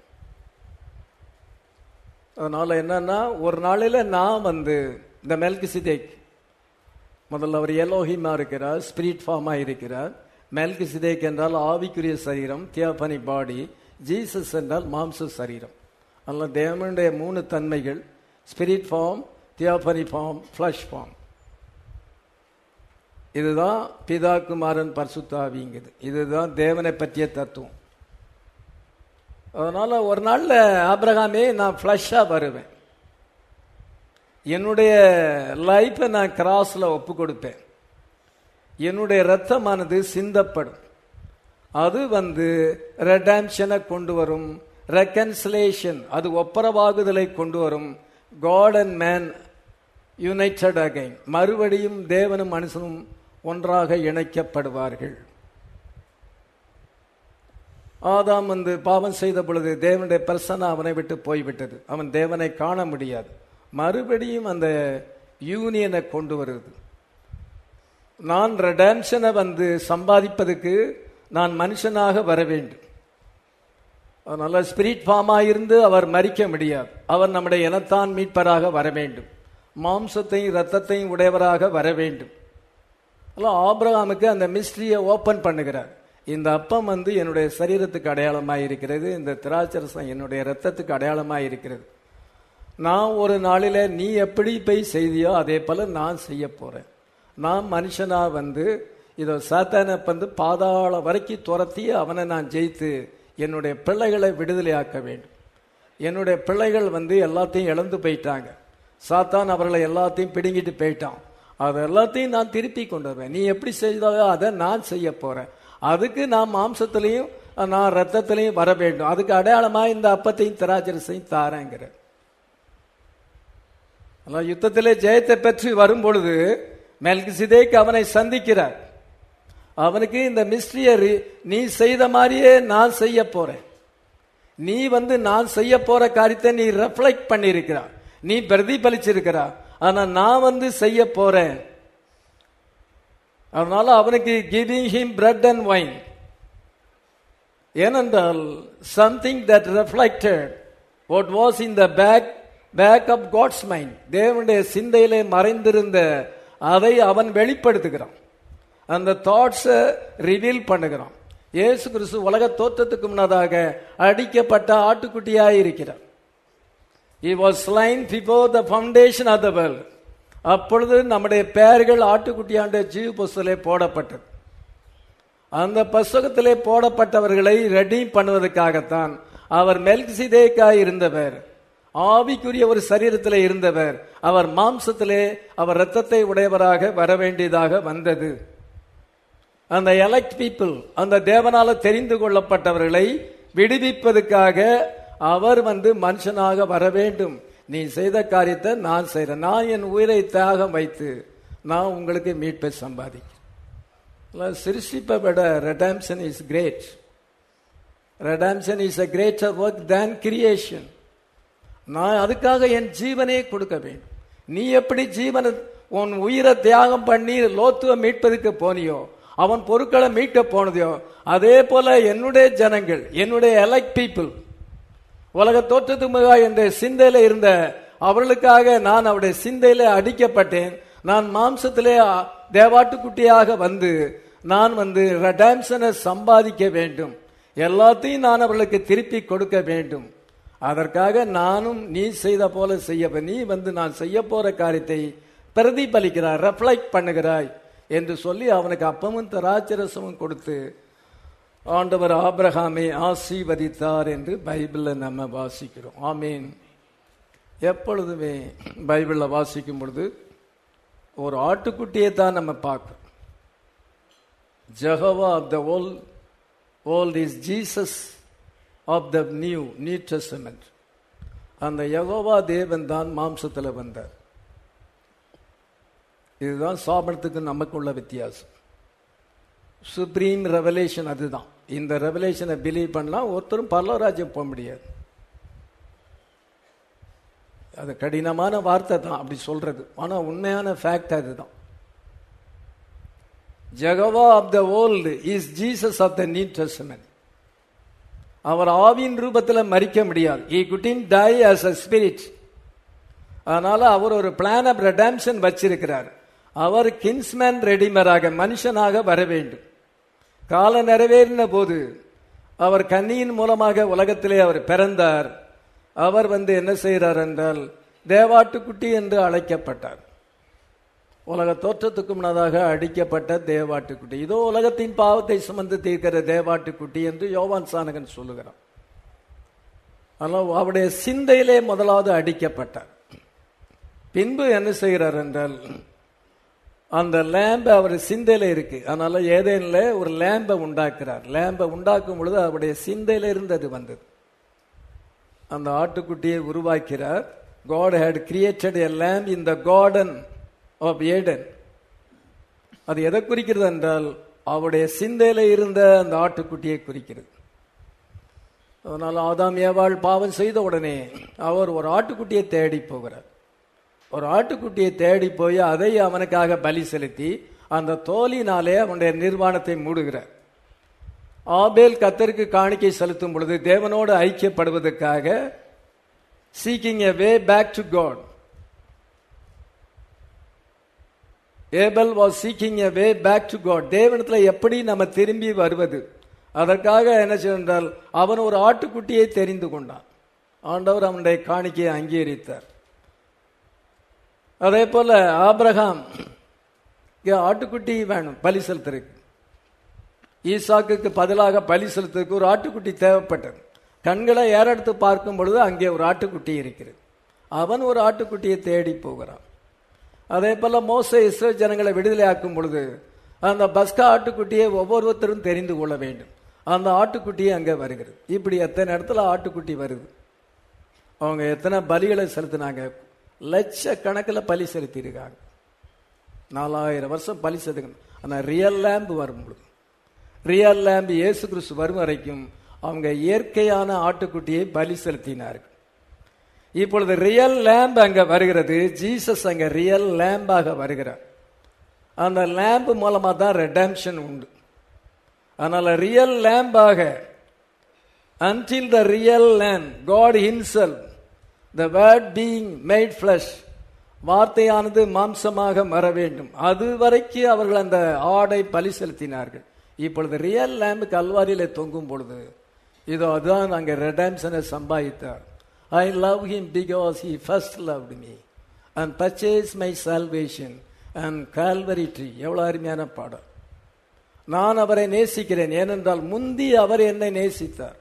அதனால என்னன்னா, ஒரு நாளில நான் இந்த மெல்கிசேதேக் முதல்ல அவர் எலோஹிமா இருக்கிறார், ஸ்பிரிட் ஃபார்மா இருக்கிறார். மெல்கிசேதேக் என்றால் ஆவிக்குரிய சரீரம், தியோபனி பாடி. ஜீசஸ் என்றால் மாம்ச சரீரம். அதனால தேவனுடைய 3 தன்மைகள், spirit form, theophany form, flesh form. இதுதான் பிதா குமாரன் பரிசுத்த ஆவிங்கிறது. இதுதான் தேவனை பற்றிய தத்துவம். அதனால ஒரு நாள்ல ஆபிரகாமே நான் ஃபிளஷா வருவேன், என்னுடைய லைஃபை நான் கிராஸ்ல ஒப்பு கொடுப்பேன், என்னுடைய ரத்தமானது சிந்தப்படும். அது ரெடம்ஷனை கொண்டு வரும், ரெகன்சிலேஷன், அது ஒப்பரவாகுதலை கொண்டு வரும். God and man united again, மறுபடியும் தேவனும் மனுஷனும் ஒன்றாக இணைக்கப்படுவார்கள். ஆதாம் பாவம் செய்த பொழுது தேவனுடைய பிரசன்ன அவனை விட்டு போய்விட்டது. அவன் தேவனை காண முடியாது. மறுபடியும் அந்த யூனியனை கொண்டு வருது. நான் ரெடம்ஷனை சம்பாதிப்பதற்கு நான் மனுஷனாக வர வேண்டும். அதனால ஸ்பிரிட் ஃபார்மா இருந்து அவர் மரிக்க முடியாது. அவர் நம்முடைய இனத்தான் மீட்பராக வர வேண்டும், மாம்சத்தையும் இரத்தத்தையும் உடையவராக வர வேண்டும். ஆபிரகாமுக்கு அந்த மிஸ்ட்ரியை ஓபன் பண்ணுகிறார். இந்த அப்பம் என்னுடைய சரீரத்துக்கு அடையாளமாக இருக்கிறது, இந்த திராட்சரசம் என்னுடைய இரத்தத்துக்கு அடையாளமாக இருக்கிறது. நான் ஒரு நாளில நீ எப்படி போய் செய்தியோ அதே போல நான் செய்ய போறேன். நான் மனுஷனா இதோ சாத்தானை பாதாள வரைக்கும் துரத்தி அவனை நான் ஜெயித்து என்னுடைய பிள்ளைகளை விடுதலையாக்க வேண்டும். என்னுடைய பிள்ளைகள் எல்லாத்தையும் இழந்து போயிட்டாங்க. சாத்தான் அவர்களை எல்லாத்தையும் பிடுங்கிட்டு போயிட்டான். அதை எல்லாத்தையும் நான் திருப்பி கொண்டு வருவேன். நீ எப்படி செய்தாலோ அதை நான் செய்ய போறேன். அதுக்கு நான் மாம்சத்திலையும் நான் ரத்தத்திலையும் வர வேண்டும். அதுக்கு அடையாளமா இந்த அப்பத்தையும் திராட்சரசையும் தாரேங்கிற. யுத்தத்திலே ஜெயத்தை பெற்று வரும் பொழுது மெல்கிசேதேக் அவனை சந்திக்கிறார். அவனுக்கு இந்த மிஸ்ட்ரிய நீ செய்த மாதிரியே நான் செய்ய போறேன். நீ நான் செய்ய போற காரியத்தை நீ ரெஃப்ளெக்ட் பண்ணிருக்கிறார், நீ பிரதிபலிச்சிருக்கிறார். ஆனா நான் செய்ய போறேன். அதனால அவனுக்கு giving him bread and wine, ஏனென்றால் something that reflected what was in the back of God's mind, தேவனுடைய சிந்தையிலே மறைந்திருந்த அதை அவன் வெளிப்படுத்துகிறான். அந்த தாட்ஸை ரிவீல் பண்ணுகிறான். இயேசு கிறிஸ்து உலக தோற்றத்துக்கு முன்னதாக அடிக்கப்பட்ட ஆட்டுக்குட்டியாய் இருக்கிறார். He was slain before the foundation of the world. அப்பொழுது நம்முடைய பெயர்கள் ஆட்டுக்குட்டியாண்ட ஜீவ புஸ்தகத்திலே போடப்பட்டது. அந்த புஸ்தகத்திலே போடப்பட்டவர்களை ரெடீம் பண்ணுவதற்காகத்தான் அவர் மெல்கிசேதேக்காய் இருந்தவர், ஆவிக்குரிய ஒரு சரீரத்திலே இருந்தவர். அவர் மாம்சத்திலே அவர் இரத்தத்தை உடையவராக வர வேண்டியதாக வந்தது. அந்த எலெக்ட் பீப்புள், அந்த தேவனால தெரிந்து கொள்ளப்பட்டவர்களை விடுவிப்பதற்காக அவர் மனுஷனாக வர வேண்டும். நீ செய்த காரியத்தை நான் செய்கிறேன், நான் என் உயிரை தியாகம் வைத்து நான் உங்களுக்கு மீட்பை சம்பாதிக்கிறேன். சிருஷ்டிப்பை விட redemption is great. Redemption is a greater work than creation. நான் அதுக்காக என் ஜீவனே கொடுக்க வேண்டும். நீ எப்படி ஜீவனை உன் உயிரை தியாகம் பண்ணி லோத்துவை மீட்பதற்கு போனியோ, அவன் பொருட்களை மீட்க போனதையோ, அதே போல என்னுடைய ஜனங்கள், என்னுடைய எலெக்ட் பீப்புள், உலக தோற்றத்துக்கு முன்பாக என்ற சிந்தையில இருந்த அவர்களுக்காக நான் அவருடைய சிந்தையில அடிக்கப்பட்டேன். நான் மாம்சத்திலே தேவாட்டுக்குட்டியாக வந்து நான் ரெடம்ஷனை சம்பாதிக்க வேண்டும். எல்லாத்தையும் நான் அவர்களுக்கு திருப்பி கொடுக்க வேண்டும். அதற்காக நானும் நீ செய்த போல செய்ய, நீ நான் செய்ய போற காரியத்தை பிரதிபலிக்கிறாய், ரெஃப்ளெக்ட் பண்ணுகிறாய் என்று சொல்லி அவனுக்கு அப்பமும் திராட்சரசமும் கொடுத்து ஆண்டவர் ஆபிரகாமை ஆசீர்வதித்தார் என்று பைபிளில் நம்ம வாசிக்கிறோம். ஆமீன். எப்பொழுதுமே பைபிளில் வாசிக்கும் பொழுது ஒரு ஆட்டுக்குட்டியை தான் நம்ம பார்க்கிறோம். Jehovah of the old is Jesus of the new testament. அந்த யெகோவா தேவன் தான் மாம்சத்தில் வந்தார். இதுதான் சாபனத்துக்கு நமக்குள்ள வித்தியாசம். சுப்ரீம் ரெவலேஷன் அதுதான். இந்த ரெவலேஷனை பிலீவ் பண்ணலாம், ஒருத்தரும் பரலோகராஜ்யம் போக முடியாது. அது கடினமான வார்த்தை தான் அப்படி சொல்றது, ஆனால் உண்மையான ஃபேக்ட் அதுதான். Jehovah of the old is Jesus of the new testament. அவர் ஆவியின் ரூபத்தில் மரிக்க முடியாது. He couldn't die as a spirit. அதனால அவர் ஒரு பிளான் ஆஃப் ரெடம்ஷன் வச்சிருக்கிறார். அவர் கின்ஸ்மேன் ரெடிமராக மனுஷனாக வர வேண்டும். காலம் நிறைவேறின போது அவர் கன்னியின் மூலமாக உலகத்திலே அவர் பிறந்தார். அவர் என்ன செய்கிறார் என்றால் தேவாட்டுக்குட்டி என்று அழைக்கப்பட்டார். உலக தோற்றத்துக்கு முன்னதாக அடிக்கப்பட்ட தேவாட்டுக்குட்டி, இதோ உலகத்தின் பாவத்தை சுமந்து தீர்க்கிற தேவாட்டுக்குட்டி என்று யோவான் சானகன் சொல்லுகிறார். ஆனால் அவருடைய சிந்தையிலே முதலாவது அடிக்கப்பட்டார். பின்பு என்ன செய்கிறார் என்றால் அந்த லேம்பை அவர் சிந்தையில இருக்கு. அதனால ஏதேன்ல ஒரு லேம்பை உண்டாக்குறார். லேம்பை உண்டாக்கும் பொழுது அவருடைய சிந்தையில இருந்தது வந்தது. அந்த ஆட்டுக்குட்டியை உருவாக்கிறார். God had created a lamb in the garden of Eden. அது எதை குறிக்கிறது என்றால் அவருடைய சிந்தையில இருந்த அந்த ஆட்டுக்குட்டியை குறிக்கிறது. அதனால ஆதாம் ஏவாள் பாவம் செய்த உடனே அவர் ஒரு ஆட்டுக்குட்டியை தேடி போகிறார். ஒரு ஆட்டுக்குட்டியை தேடி போய் அதை அவனுக்காக பலி செலுத்தி அந்த தோலினாலே அவனுடைய நிர்வாணத்தை மூடுகிறார். ஆபேல் கர்த்தருக்கு காணிக்கை செலுத்தும் பொழுது தேவனோடு ஐக்கியப்படுவதற்காக seeking a way back to God. Abel was seeking a way back to God. தேவனிடத்தில் எப்படி நம்ம திரும்பி வருவது, அதற்காக என்ன செய்தால் அவன் ஒரு ஆட்டுக்குட்டியை தெரிந்து கொண்டான். ஆண்டவர் அவனுடைய காணிக்கையை அங்கீகரித்தார். அதே போல ஆபிரகாம் ஆட்டுக்குட்டி வேணும் பலி செலுத்துறதுக்கு. ஈசாக்குக்கு பதிலாக பலி செலுத்துறதுக்கு ஒரு ஆட்டுக்குட்டி தேவைப்பட்டது. கண்களை ஏறெடுத்து பார்க்கும் பொழுது அங்கே ஒரு ஆட்டுக்குட்டி இருக்கிறது. அவன் ஒரு ஆட்டுக்குட்டியை தேடி போகிறான். அதே போல மோசே இஸ்ரவேல் ஜனங்களை விடுதலை ஆக்கும் பொழுது அந்த பஸ்கா ஆட்டுக்குட்டியை ஒவ்வொருத்தரும் தெரிந்து கொள்ள வேண்டும். அந்த ஆட்டுக்குட்டியை அங்கே வருகிறது. இப்படி எத்தனை இடத்துல ஆட்டுக்குட்டி வருது. அவங்க எத்தனை பலிகளை செலுத்தினாங்க, லட்சக்கணக்கில் பலி செலுத்தியிருக்காங்க. 4000 வருஷம் பலி செலுத்தணும். ஆனால் ரியல் லேம்பு வரும் பொழுது, ரியல் லேம்பு இயேசு கிறிஸ்து வரும் வரைக்கும் அவங்க இயற்கையான ஆட்டுக்குட்டியை பலி செலுத்தினார்கள். இப்பொழுது ரியல் லேம்ப் அங்க வருகிறது. ஜீசஸ் அங்க ரியல் லேம்பாக வருகிறார். அந்த லேம்பு மூலமா தான் ரெடம்ஷன் உண்டு. அதனால ரியல் லேம்பாக until the real Lamb, God himself, the word being made flesh, வார்த்தையானது மாம்சமாக வர வேண்டும். அதுவரைக்கும் அவர்கள் அந்த ஆடை பலி செலுத்தினார்கள். இப்பொழுது ரியல் லேம்ப் கல்வாரியிலே தொங்கும் பொழுது இதோ அதான் அங்கே ரெடம்ஷனை சம்பாதித்தார். I love him because he first loved me and purchased my salvation and Calvary tree. எவ்வளவு அருமையான பாடம். நான் அவரை நேசிக்கிறேன் ஏனென்றால் முந்தி அவர் என்னை நேசித்தார்.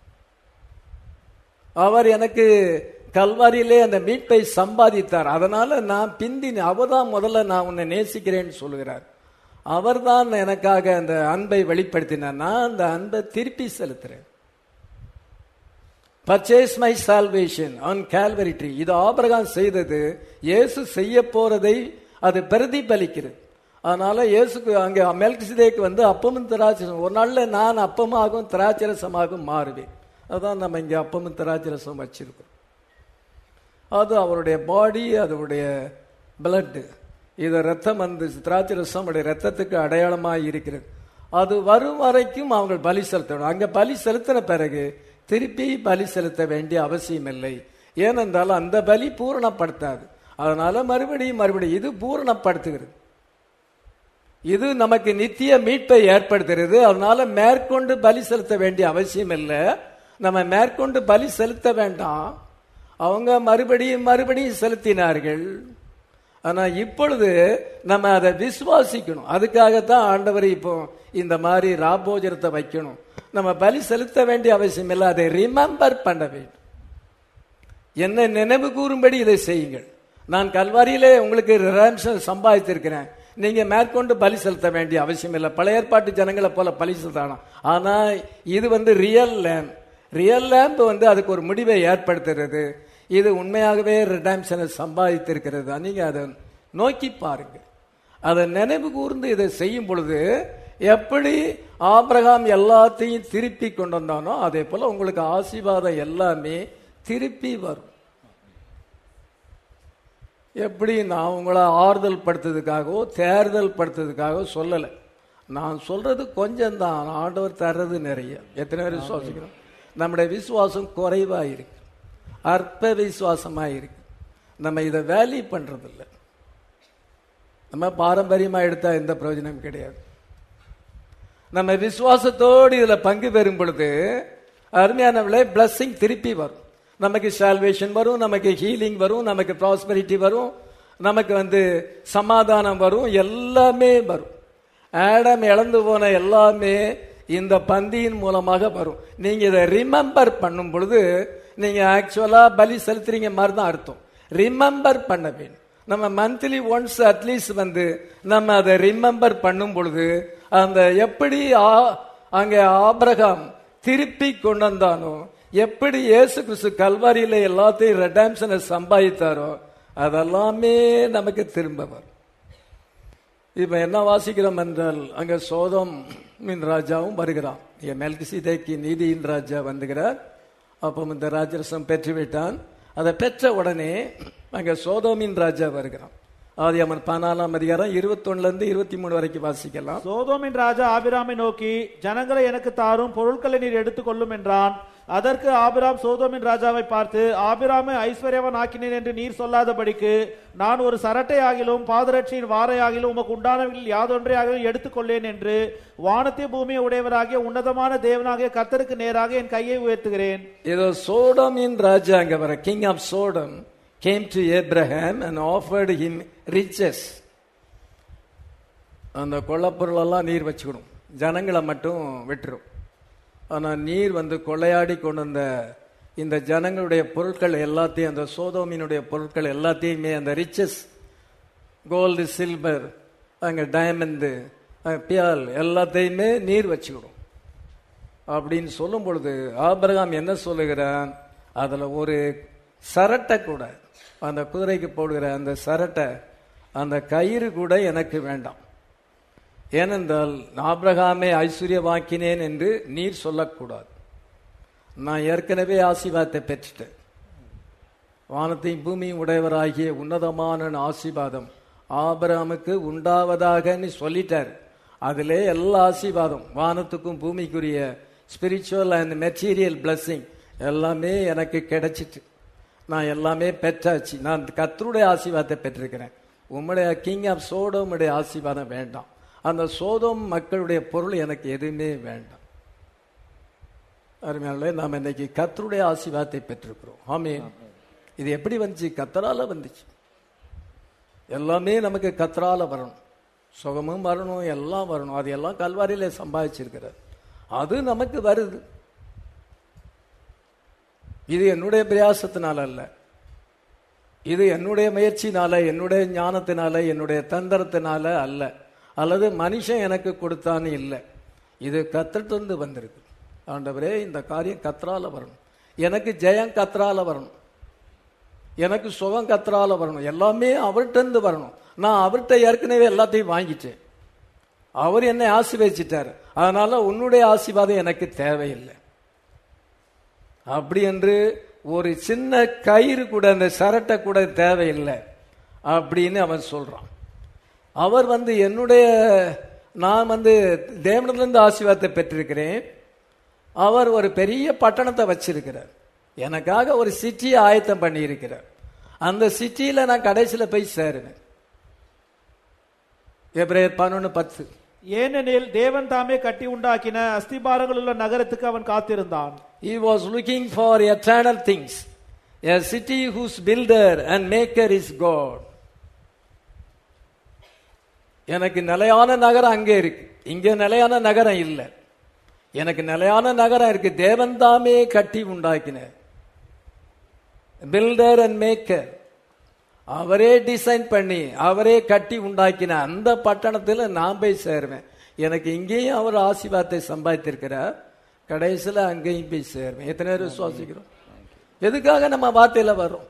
அவர் எனக்கு கல்வாரியிலே அந்த மீட்பை சம்பாதித்தார். அதனால நான் பிந்தின அவர்தான் முதல்ல நான் உன்னை நேசிக்கிறேன்னு சொல்லுகிறார். அவர்தான் எனக்காக அந்த அன்பை வெளிப்படுத்தினார். நான் அந்த அன்பை திருப்பி செலுத்துறேன். Purchase my salvation on Calvary tree. இது ஆபிரகாம் செய்தது. இயேசு செய்ய போறதை அது பிரதிபலிக்கிறது. அதனால இயேசுக்கு அங்கே மெல்கிசேதேக்கு வந்து அப்பமும் திராட்சரசம், ஒரு நாள்ல நான் அப்பமாகவும் திராட்சரசமாகவும் மாறுவேன். அதான் நம்ம இங்கே அப்பமும் திராட்சரசம் வச்சிருக்கோம். அது அவருடைய பாடி, அதனுடைய பிளட். இது ரத்தம் வந்து திராட்சரசம் ரத்தத்துக்கு அடையாளமாக இருக்கிறது. அது வரும் வரைக்கும் அவங்க பலி செலுத்தணும். அங்க பலி செலுத்தின பிறகு திருப்பி பலி செலுத்த வேண்டிய அவசியம் இல்லை. ஏனென்றால் அந்த பலி பூரணப்படுத்தாது. அதனால மறுபடியும் இது பூரணப்படுத்துகிறது. இது நமக்கு நித்திய மீட்பை ஏற்படுத்துகிறது. அதனால மேற்கொண்டு பலி செலுத்த வேண்டிய அவசியம் இல்லை. நம்ம மேற்கொண்டு பலி செலுத்த வேண்டாம். அவங்க மறுபடியும் செலுத்தினார்கள். ஆனா இப்பொழுது நம்ம அதை விசுவாசிக்கணும். அதுக்காகத்தான் ஆண்டவர் இப்போ இந்த மாதிரி ராபோஜனத்தை வைக்கணும். நம்ம பலி செலுத்த வேண்டிய அவசியம் இல்லை. அதை ரிமெம்பர் பண்ண வேண்டும். என்ன நினைவு கூறும்படி இதை செய்யுங்கள். நான் கல்வாரியிலே உங்களுக்கு சம்பாதித்திருக்கிறேன். நீங்க மேற்கொண்டு பலி செலுத்த வேண்டிய அவசியம் இல்லை. பழைய ஏற்பாட்டு ஜனங்களை போல பலி செலுத்தலாம். ஆனா இது வந்து ரியல் லேம்ப். ரியல் லேம்ப் வந்து அதுக்கு ஒரு முடிவை ஏற்படுத்துறது. இது உண்மையாகவே ரிடம்ஷனை சம்பாதித்திருக்கிறது. நீங்க அதை நோக்கி பாருங்க. அதை நினைவு கூர்ந்து இதை செய்யும் பொழுது எப்படி ஆபிரகாம் எல்லாத்தையும் திருப்பி கொண்டு வந்தானோ அதே போல உங்களுக்கு ஆசீர்வாதம் எல்லாமே திருப்பி வரும். எப்படி நான் உங்களை ஆறுதல் படுத்துறதுக்காகவோ தேர்தல் படுத்துறதுக்காகவோ சொல்லலை. நான் சொல்றது கொஞ்சம் தான், ஆண்டவர் தர்றது நிறைய. எத்தனை பேர் விசுவாசிக்கிறோம்? நம்முடைய விசுவாசம் குறைவாக இருக்கு, அற்ப விசுவாசமாக இருக்கு. நம்ம இதை வேல்யூ பண்றதில்லை. நம்ம பாரம்பரியமாக எடுத்தா எந்த பிரயோஜனமும் கிடையாது. நம்ம விசுவாசத்தோடு இதுல பங்கு பெறும் பொழுது அருமையானவளே பிளஸிங் திருப்பி வரும். நமக்கு சால்வேஷன் வரும், நமக்கு ஹீலிங் வரும், நமக்கு ப்ராஸ்பரிட்டி வரும், நமக்கு வந்து சமாதானம் வரும், எல்லாமே வரும். ஆடம் இழந்து போன எல்லாமே இந்த பந்தியின் மூலமாக வரும். நீங்க இதை ரிமெம்பர் பண்ணும் பொழுது நீங்க ஆக்சுவலா பலி செலுத்துறீங்க மாதிரி தான் அர்த்தம். ரிமெம்பர் பண்ண வேண்டும். நம்ம மந்த்லி ஒன்ஸ் அட்லீஸ்ட் வந்து நம்ம அதை ரிமெம்பர் பண்ணும் பொழுது அந்த எப்படி அங்கே ஆபிரகாம் திருப்பி கொண்டு வந்தானோ, எப்படி இயேசு கிறிஸ்து கல்வாரியில எல்லாத்தையும் ரெடம்ஷனை சம்பாதித்தாரோ அதெல்லாமே நமக்கு திரும்ப வரும். இப்ப என்ன வாசிக்கிறோம் என்றால் அங்க சோதோமின் ராஜாவும் வருகிறான். மெல்கிசேதேக்கு நீதியின் ராஜா வந்துகிறார். அப்போ இந்த ராஜரசம் பெற்றுவிட்டான். அதை பெற்ற உடனே அங்க சோதோமின் ராஜா வருகிறான். ஆதியாகமம் 14ஆம் அதிகாரம் 21 23 வரைக்கும் வாசிக்கலாம். சோதோமின் ராஜா ஆபிராமை நோக்கி, ஜனங்களை எனக்கு தாரும், பொருட்களை நீர் எடுத்துக்கொள்ளும் என்றான். அதற்கு ஆபிராம் சோதோமின் ராஜாவை பார்த்து, ஆபிராமை ஐஸ்வர்யவன் ஆக்கினேன் என்று நீர் சொல்லாதபடிக்கு நான் ஒரு சரட்டை ஆகிலும் பாதரட்சியின் வாரை ஆகிலும் உமக்கு உண்டானவர்கள் யாதொன்றை ஆகிலும் எடுத்துக்கொள்ளேன் என்று வானத்தை பூமியை உடையவராகிய உன்னதமான தேவனாகிய கர்த்தருக்கு நேராக என் கையை உயர்த்துகிறேன். ஏதோ சோடோமின் ராஜா அங்க வர king of Sodom came to Abraham and offered him riches. அந்த கொள்ளப்பொருள் எல்லாம் நீர் வச்சுக்கணும், ஜனங்களை மட்டும் விட்டுரும். ஆனா நீர் வந்து கொள்ளையாடி கொண்டு வந்த இந்த ஜனங்களுடைய பொருட்கள் எல்லாத்தையும், அந்த சோதோமினுடைய பொருட்கள் எல்லாத்தையுமே, அந்த ரிச்சஸ், கோல்டு, சில்வர், அங்க டைமண்ட், பியால் எல்லாத்தையுமே நீர் வச்சுக்கணும் அப்படின்னு சொல்லும் பொழுது ஆபிரகாம் என்ன சொல்லுகிறான்? அதுல ஒரு சரட்டை கூட, அந்த குதிரைக்கு போடுகிற அந்த சரட்டை, அந்த கயிறு கூட எனக்கு வேண்டாம். ஏனென்றால் ஆபிரகாமை ஐஸ்வர்யவாக்கினேன் என்று நீர் சொல்லக்கூடாது. நான் ஏற்கனவே ஆசீர்வாதத்தை பெற்றுட்டேன். வானத்தையும் பூமியும் உடையவராகிய உன்னதமான ஆசீர்வாதம் ஆபிரகாமுக்கு உண்டாவதாக சொல்லிட்டார். அதிலே எல்லா ஆசீர்வாதம், வானத்துக்கும் பூமிக்குரிய ஸ்பிரிச்சுவல் அண்ட் மெட்டீரியல் பிளஸ்ஸிங் எல்லாமே எனக்கு கிடைச்சிட்டு, நான் எல்லாமே பெற்றாச்சு. நான் கர்த்தருடைய ஆசீர்வாதத்தை பெற்றிருக்கிறேன். உம்முடைய கிங் ஆஃப் சோடோமுடைய ஆசீர்வாதம் வேண்டாம். அந்த சோதோம் மக்களுடைய பொருள் எனக்கு எதுவுமே வேண்டாம். அருமையானவர்களே, நாம் இன்னைக்கு கர்த்தருடைய ஆசீர்வாதத்தை பெற்றிருக்கிறோம். ஆமென். இது எப்படி வந்துச்சு? கர்த்தரால வந்துச்சு. எல்லாமே நமக்கு கர்த்தரால வரணும். சுகமும் வரணும், எல்லாம் வரணும். அது எல்லாம் கல்வாரியில சம்பாதிச்சிருக்கிறார். அது நமக்கு வருது. இது என்னுடைய பிரயாசத்தினால அல்ல, இது என்னுடைய முயற்சினால, என்னுடைய ஞானத்தினால, என்னுடைய தந்திரத்தினால அல்ல, அல்லது மனுஷன் எனக்கு கொடுத்தான்னு இல்லை. இது கர்த்தரிலிருந்து வந்திருக்கு. ஆண்டவரே, இந்த காரியம் கர்த்தரால வரணும், எனக்கு ஜெயம் கர்த்தரால வரணும், எனக்கு சுகம் கர்த்தரால வரணும், எல்லாமே அவர்கிட்ட வரணும். நான் அவர்கிட்ட ஏற்கனவே எல்லாத்தையும் வாங்கிட்டேன். அவர் என்னை ஆசீர்வதிச்சிட்டார். அதனால உன்னுடைய ஆசீர்வாதம் எனக்கு தேவையில்லை. அப்படி என்று ஒரு சின்ன கயிறு கூட, அந்த சரட்டை கூட தேவையில்லை அப்படின்னு அவன் சொல்றான். அவர் நான் தேவனிலிருந்து ஆசீர்வாதத்தை பெற்றிருக்கிறேன். அவர் ஒரு பெரிய பட்டணத்தை வச்சிருக்கிறார். எனக்காக ஒரு சிட்டியை ஆயத்தம் பண்ணி இருக்கிறார். அந்த சிட்டியில நான் கடைசியில் போய் சேருவேன். எபிரேயர் 11:10. ஏனெனில் தேவன் தாமே கட்டி உண்டாக்கின அஸ்திபாரங்கள் உள்ள நகரத்துக்கு அவன் காத்திருந்தான். He was looking for eternal things, a city whose builder and maker is God. எனக்கு நிலையான நகரம் அங்கே இருக்கு, இங்க நிலையான நகரம் இல்லை. எனக்கு நிலையான நகரம் இருக்கு. தேவன் தாமே கட்டி உண்டாக்கின பில்டர் அண்ட் மேக்கர், அவரே டிசைன் பண்ணி அவரே கட்டி உண்டாக்கின அந்த பட்டணத்தில் நான் போய் சேருவேன். எனக்கு இங்கேயும் அவர் ஆசீர்வாதத்தை சம்பாதித்திருக்கிறார். கடைசியில் அங்கேயும் போய் சேருவேன். எத்தனை பேர் விசுவாசிக்கிறோம்? எதுக்காக நம்ம வார்த்தையில வர்றோம்?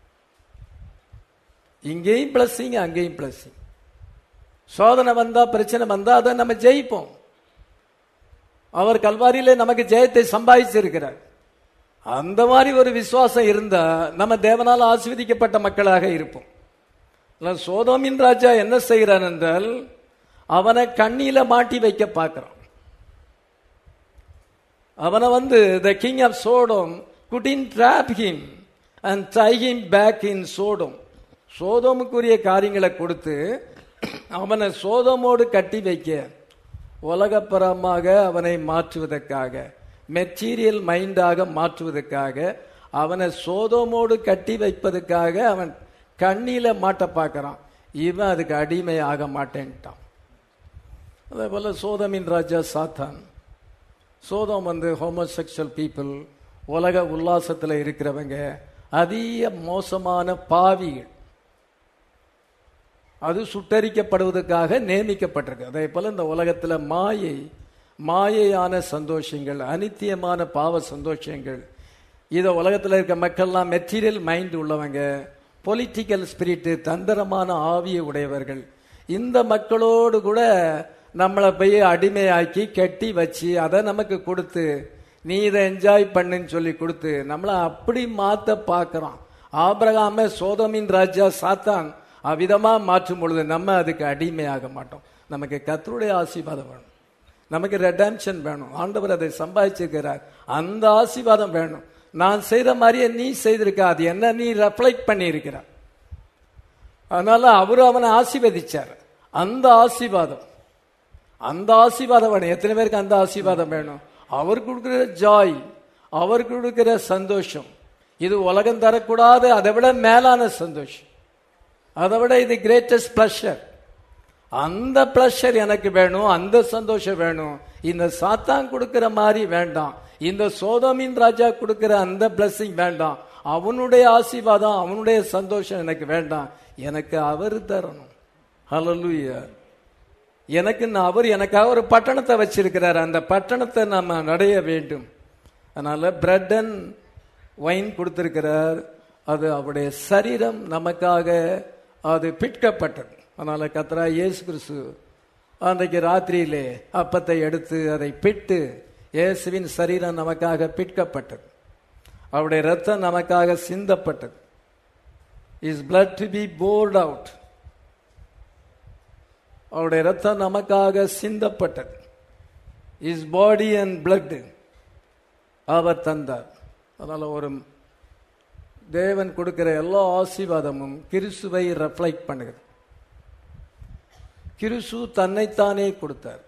இங்கேயும் பிளஸிங், அங்கேயும் பிளஸிங். சோதனை வந்தா, பிரச்சனை வந்தா அதை நம்ம ஜெயிப்போம். அவர் கல்வாரியிலே நமக்கு ஜெயத்தை சம்பாதிச்சிருக்கிறார். அந்த மாதிரி ஒரு விசுவாசம் இருந்தா நம்ம தேவனால் ஆசீர்வதிக்கப்பட்ட மக்களாக இருப்போம். சோதோமின் ராஜா என்ன செய்கிறான் என்றால், அவனை கண்ணியில மாட்டி வைக்க பார்க்கிறான். அவனை the king of Sodom couldn't trap him and tie him back in Sodom. சோதோமுக்குரிய காரியங்களை கொடுத்து அவனை சோதோமோடு கட்டி வைக்க, உலகப்பரமாக அவனை மாற்றுவதற்காக, மெட்டீரியல் மைண்டாக மாற்றுவதற்காக, அவனை சோதோமோடு கட்டி வைப்பதற்காக அவன் கண்ணியில மாட்ட பார்க்கிறான். இவன் அதுக்கு அடிமை ஆக மாட்டேன்ட்டான். அதே போல சோதமின் ராஜா சாத்தான். சோதம் ஹோமோசெக்சுவல் பீப்புள், உலக உல்லாசத்தில் இருக்கிறவங்க, அதிக மோசமான பாவிகள். அது சுட்டரிக்கப்படுவதற்காக நியமிக்கப்பட்டிருக்கு. அதே போல இந்த உலகத்தில் மாயையான சந்தோஷங்கள், அனித்தியமான பாவ சந்தோஷங்கள், இதை உலகத்தில் இருக்க மக்கள்லாம் மெட்டீரியல் மைண்ட் உள்ளவங்க, பொலிட்டிக்கல் ஸ்பிரிட், தந்திரமான ஆவியை உடையவர்கள். இந்த மக்களோடு கூட நம்மளை போய் அடிமையாக்கி கட்டி வச்சு அதை நமக்கு கொடுத்து, நீ இதை என்ஜாய் பண்ணுன்னு சொல்லி கொடுத்து நம்மளை அப்படி மாத்த பார்க்கிறான். ஆபிரகாம சோதோமின் ராஜா சாத்தான் அவ்விதமா மாற்றும் பொழுது நம்ம அதுக்கு அடிமையாக மாட்டோம். நமக்கு கர்த்தருடைய ஆசீர்வாதம் வேணும், நமக்கு ரெடம்ஷன் வேணும். ஆண்டவர் அதை சம்பாதிச்சிருக்கிறார். அந்த ஆசீர்வாதம் வேணும். நான் செய்த மாதிரியே நீ செய்திருக்க, அது என்ன நீ ரெஃப்ளெக்ட் பண்ணி இருக்கிறார். அதனால அவரு அவனை ஆசீர்வதிச்சார். அந்த ஆசீர்வாதம் வேணும். எத்தனை பேருக்கு அந்த ஆசீர்வாதம் வேணும்? அவர் கொடுக்கிற ஜாய், அவர் கொடுக்கிற சந்தோஷம், இது உலகம் தரக்கூடாது, அதை விட மேலான சந்தோஷம், அதை விட இது கிரேட்டஸ்ட் பிளஷர். அந்த பிளஷர் எனக்கு வேணும், அந்த சந்தோஷம் வேணும். இந்த சாத்தான் கொடுக்கிற மாதிரி வேண்டாம், இந்த சோதோமின் ராஜா கொடுக்கிற அந்த பிளஸிங் வேண்டாம். அவனுடைய ஆசீர்வாதம், அவனுடைய சந்தோஷம் எனக்கு வேண்டாம். எனக்கு அவர் தரணும். ஹல்லேலூயா. அவர் எனக்காக ஒரு பட்டணத்தை வச்சிருக்கிறார். அந்த பட்டணத்தை நம்ம அடைய வேண்டும். அதனால பிரெட் அண்ட் வைன் கொடுத்திருக்கிறார். அது அவருடைய சரீரம் நமக்காக அது பிட்கப்பட்டது. அதனால கர்த்தராகிய இயேசு கிறிஸ்து அன்றைக்கு ராத்திரியிலே அப்பத்தை எடுத்து அதை பிட்டு, இயேசுவின் சரீரம் நமக்காக பிட்கப்பட்டது, அவருடைய ரத்தம் நமக்காக சிந்தப்பட்டது. His blood to be poured out. அவருடைய ரத்தம் நமக்காக சிந்தப்பட்டது. His body and blood அவர் தந்தார். அதனால ஒரு தேவன் கொடுக்கிற எல்லா ஆசீர்வாதமும் கிறிஸ்துவை ரெஃப்ளெக்ட் பண்ணுகிறது. கிறிஸ்து தன்னைத்தானே கொடுத்தார்.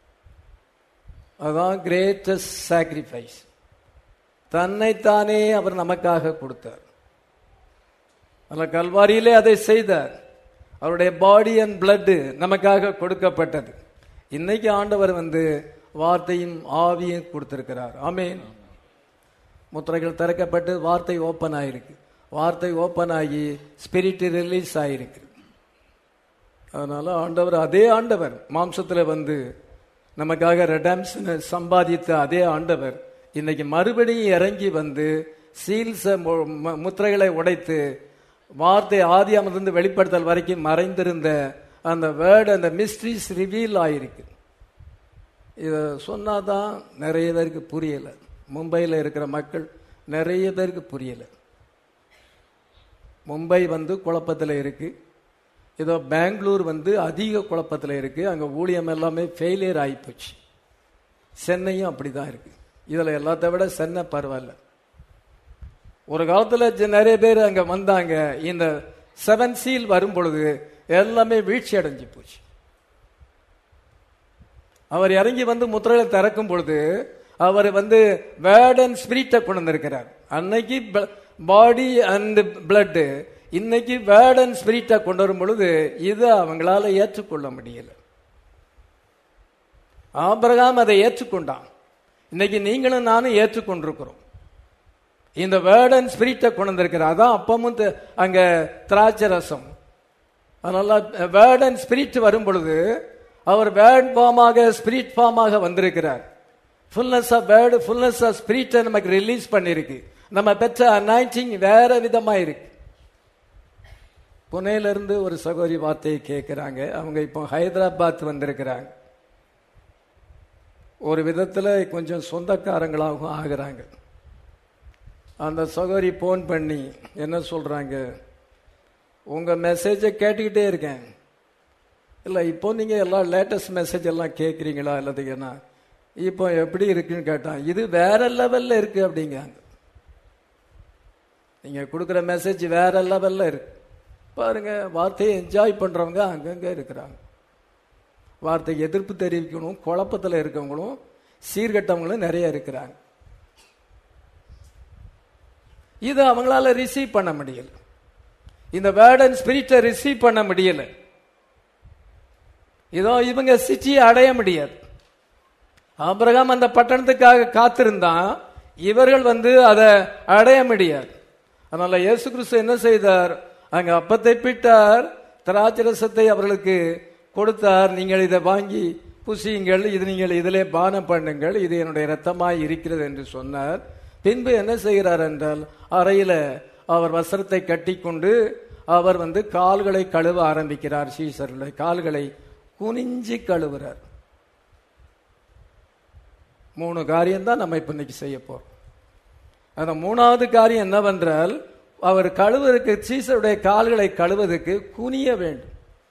அதான் கிரேட்டஸ்ட் சாக்ரிஃபைஸ். தன்னைத்தானே அவர் நமக்காக கொடுத்தார். அதனால கல்வாரியிலே அதை செய்தார். அவருடைய பாடி அண்ட் பிளட் நமக்காக கொடுக்கப்பட்டது. இன்னைக்கு ஆண்டவர் வார்த்தையும் ஆவியும் கொடுத்திருக்கிறார். ஆமென். முத்திரைகள் திறக்கப்பட்டு வார்த்தை ஓப்பன் ஆயிருக்கு. வார்த்தை ஓப்பன் ஆகி ஸ்பிரிட் ரிலீஸ் ஆயிருக்கு. அதனால ஆண்டவர் அதே ஆண்டவர் மாம்சத்தில் நமக்காக ரெடம்ஷனை சம்பாதித்த அதே ஆண்டவர் இன்னைக்கு மறுபடியும் இறங்கி சீல்ஸ முத்திரைகளை உடைத்து வார்த்தை ஆதியாமத்திலிருந்து வெளிப்படுத்தல் வரைக்கும் மறைந்திருந்த அந்த வேர்டு, அந்த மிஸ்ட்ரிஸ் ரிவீல் ஆயிருக்கு. இதை சொன்னாதான் நிறைய பேருக்கு புரியலை. மும்பையில் இருக்கிற மக்கள் நிறைய பேருக்கு புரியலை. மும்பை குழப்பத்தில் இருக்கு. ஏதோ பெங்களூர் அதிக குழப்பத்தில் இருக்கு. அங்கே ஊழியம் எல்லாமே ஃபெயிலியர் ஆகிப்போச்சு. சென்னையும் அப்படிதான் இருக்கு. இதில் எல்லாத்த விட சென்னை பரவாயில்ல. ஒரு காலத்தில் நிறைய பேர் அங்கே வந்தாங்க. இந்த 7 சீல் வரும் பொழுது எல்லாமே வீழ்ச்சி அடைஞ்சு போச்சு. அவர் இறங்கி முத்திரைகளை திறக்கும் பொழுது அவர் வேர்ட் அண்ட் ஸ்பிரிட்டை கொண்டு வந்திருக்கிறார். அன்னைக்கு பாடி அண்ட் பிளட், இன்னைக்கு வேர்ட் அண்ட் ஸ்பிரிட்டை கொண்டு வரும் பொழுது இதை அவங்களால ஏற்றுக்கொள்ள முடியல. ஆபிரகாம் அதை ஏற்றுக்கொண்டான். இன்னைக்கு நீங்களும் நானும் ஏற்றுக்கொண்டிருக்கிறோம். இந்த வேர்ட் அண்ட் ஸ்பிரிட்டை கொண்டு வந்திருக்கிறார். அதான் அப்பமும் அங்க திராட்சை ரசம். அதனால வேர்ட் அண்ட் ஸ்பிரிட் வரும் பொழுது அவர் வேர்ட் ஃபார்மாக ஸ்பிரிட் ஃபார்மாக வந்திருக்கிறார். Fullness of word, fullness of ஸ்பிரிட்டை நமக்கு ரிலீஸ் பண்ணிருக்கு. நம்ம பெற்ற அனாயிண்டிங் வேற விதமா இருக்கு. புனேலிருந்து ஒரு சகோதரி வார்த்தையை கேட்கிறாங்க. அவங்க இப்போ ஹைதராபாத் வந்திருக்கிறாங்க. ஒரு விதத்தில் கொஞ்சம் சொந்தக்காரங்களாகவும் ஆகிறாங்க. அந்த சகோதரி போன் பண்ணி என்ன சொல்றாங்க, உங்க மெசேஜை கேட்டுக்கிட்டே இருக்கேன். இல்லை இப்போ நீங்க எல்லாம் லேட்டஸ்ட் மெசேஜ் எல்லாம் கேட்குறீங்களா இல்லாதீங்கன்னா இப்போ எப்படி இருக்குன்னு கேட்டான். இது வேற லெவல்ல இருக்கு அப்படிங்காங்க. நீங்க கொடுக்குற மெசேஜ் வேற லெவல்ல இருக்கு. பாருங்க, வார்த்தையை என்ஜாய் பண்றவங்க அங்கங்க இருக்கிறாங்க. வார்த்தைக்கு எதிர்ப்பு தெரிவிக்கணும் குழப்பத்தில் இருக்கவங்களும் சீர்கட்டவங்களும் நிறைய இருக்கிறாங்க. இதை அவங்களால ரிசீவ் பண்ண முடியல. இந்த வேர்ட் அண்ட் ஸ்பிரிட்டை ரிசீவ் பண்ண முடியல. இதோ இவங்க சிட்டியை அடைய முடியாது. ஆபிரகாம் அந்த பட்டணத்துக்காக காத்திருந்தான். இவர்கள் அதை அடைய முடியாது. அதனால இயேசு கிறிஸ்து என்ன செய்தார், அங்க அப்பத்தை பிட்டார், திராட்சரசத்தை அவர்களுக்கு கொடுத்தார். நீங்கள் இதை வாங்கி புசியுங்கள், இது நீங்கள் இதிலே பானம் பண்ணுங்கள், இது என்னுடைய இரத்தமாய் இருக்கிறது என்று சொன்னார். பின்பு என்ன செய்கிறார் என்றால், அறையில அவர் வஸ்திரத்தை கட்டி கொண்டு அவர் கால்களை கழுவ ஆரம்பிக்கிறார். சீசர்களுடைய கால்களை குனிஞ்சி கழுவுறார். 3 காரியம் தான் நம்ம இப்ப இன்னைக்கு செய்ய போறோம். அந்த 3வது காரியம் என்னவென்றால், அவர் கழுவதற்கு, சீசருடைய கால்களை கழுவதற்கு குனிய வேண்டும்.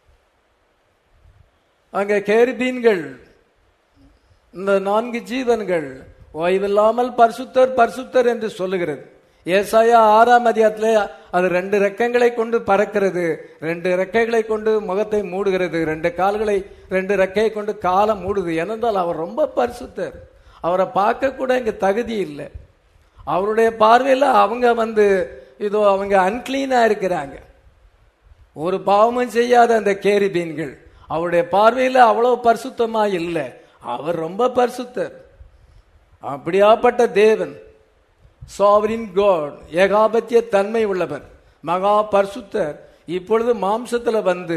அங்க கேருபீன்கள், இந்த 4 ஜீவன்கள் ஓய்வில்லாமல் பரிசுத்தர் பரிசுத்தர் என்று சொல்லுகிறது. ஏசாயா 6ஆம் அதிகாரத்திலே அது 2 ரெக்கைகளை கொண்டு பறக்கிறது, 2 ரெக்கைகளை கொண்டு முகத்தை மூடுகிறது, 2 கால்களை 2 ரெக்கையை கொண்டு காலை மூடுது. ஏனென்றால் அவர் ரொம்ப பரிசுத்தர். அவரை பார்க்க கூட இங்க தகுதி இல்லை. அவருடைய பார்வையில் அவங்க இதோ அவங்க அன்கிளீனா இருக்கிறாங்க. ஒரு பாவமும் செய்யாத அந்த கேருபீன்கள் அவருடைய பார்வையில் அவ்வளவு பரிசுத்தமா இல்லை. அவர் ரொம்ப பரிசுத்தர். அப்படியாப்பட்ட தேவன், சாவரின் காட், ஏகாபத்திய தன்மை உள்ளவர், மகா பரிசுத்தர், இப்பொழுது மாம்சத்துல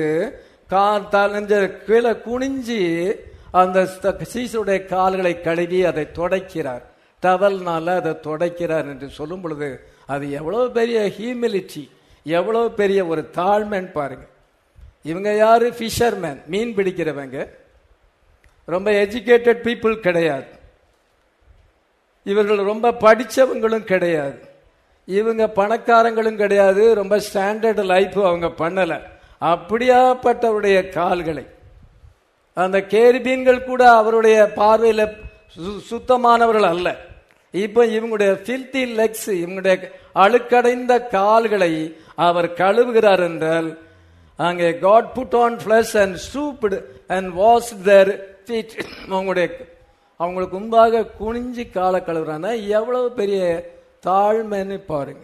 கீழே குனிஞ்சி அந்த சீசருடைய கால்களை கழுவி அதை துடைக்கிறார். டவல்னால அதை துடைக்கிறார் என்று சொல்லும் பொழுது அது எவ்வளவு பெரிய ஹியூமிலிட்டி, எவ்வளவு பெரிய ஒரு தாழ்மைன்னு பாருங்க. இவங்க யாரு? ஃபிஷர்மேன், மீன் பிடிக்கிறவங்க. ரொம்ப எஜுகேட்டட் பீப்புள் கிடையாது. இவர்கள் ரொம்ப படித்தவங்களும் கிடையாது. இவங்க பணக்காரங்களும் கிடையாது. ரொம்ப ஸ்டாண்டர்ட் லைஃப் அவங்க பண்ணல. அப்படியாப்பட்டவருடைய கால்களை அந்த கேருபீன்கள் கூட அவருடைய பார்வையில் சுத்தமானவர்கள் அல்ல. இப்ப இவங்களுடைய filthy legs, இவங்களுடைய அழுக்கடைந்த கால்களை அவர் கழுவுகிறார் என்றால் அங்கே God put on flesh and stooped and washed their feet. அவங்களுக்கு முன்பாக குனிஞ்சு காலை கழுவுறான்னா எவ்வளவு பெரிய தாழ்மைன்னு பாருங்க.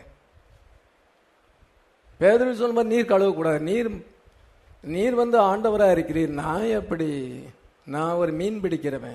பேதுரு சொல்லும்போது நீர் கழுவக்கூடாது, நீர் வந்து ஆண்டவரா இருக்கிறீர், நான் எப்படி, நான் ஒரு மீன் பிடிக்கிறவன்,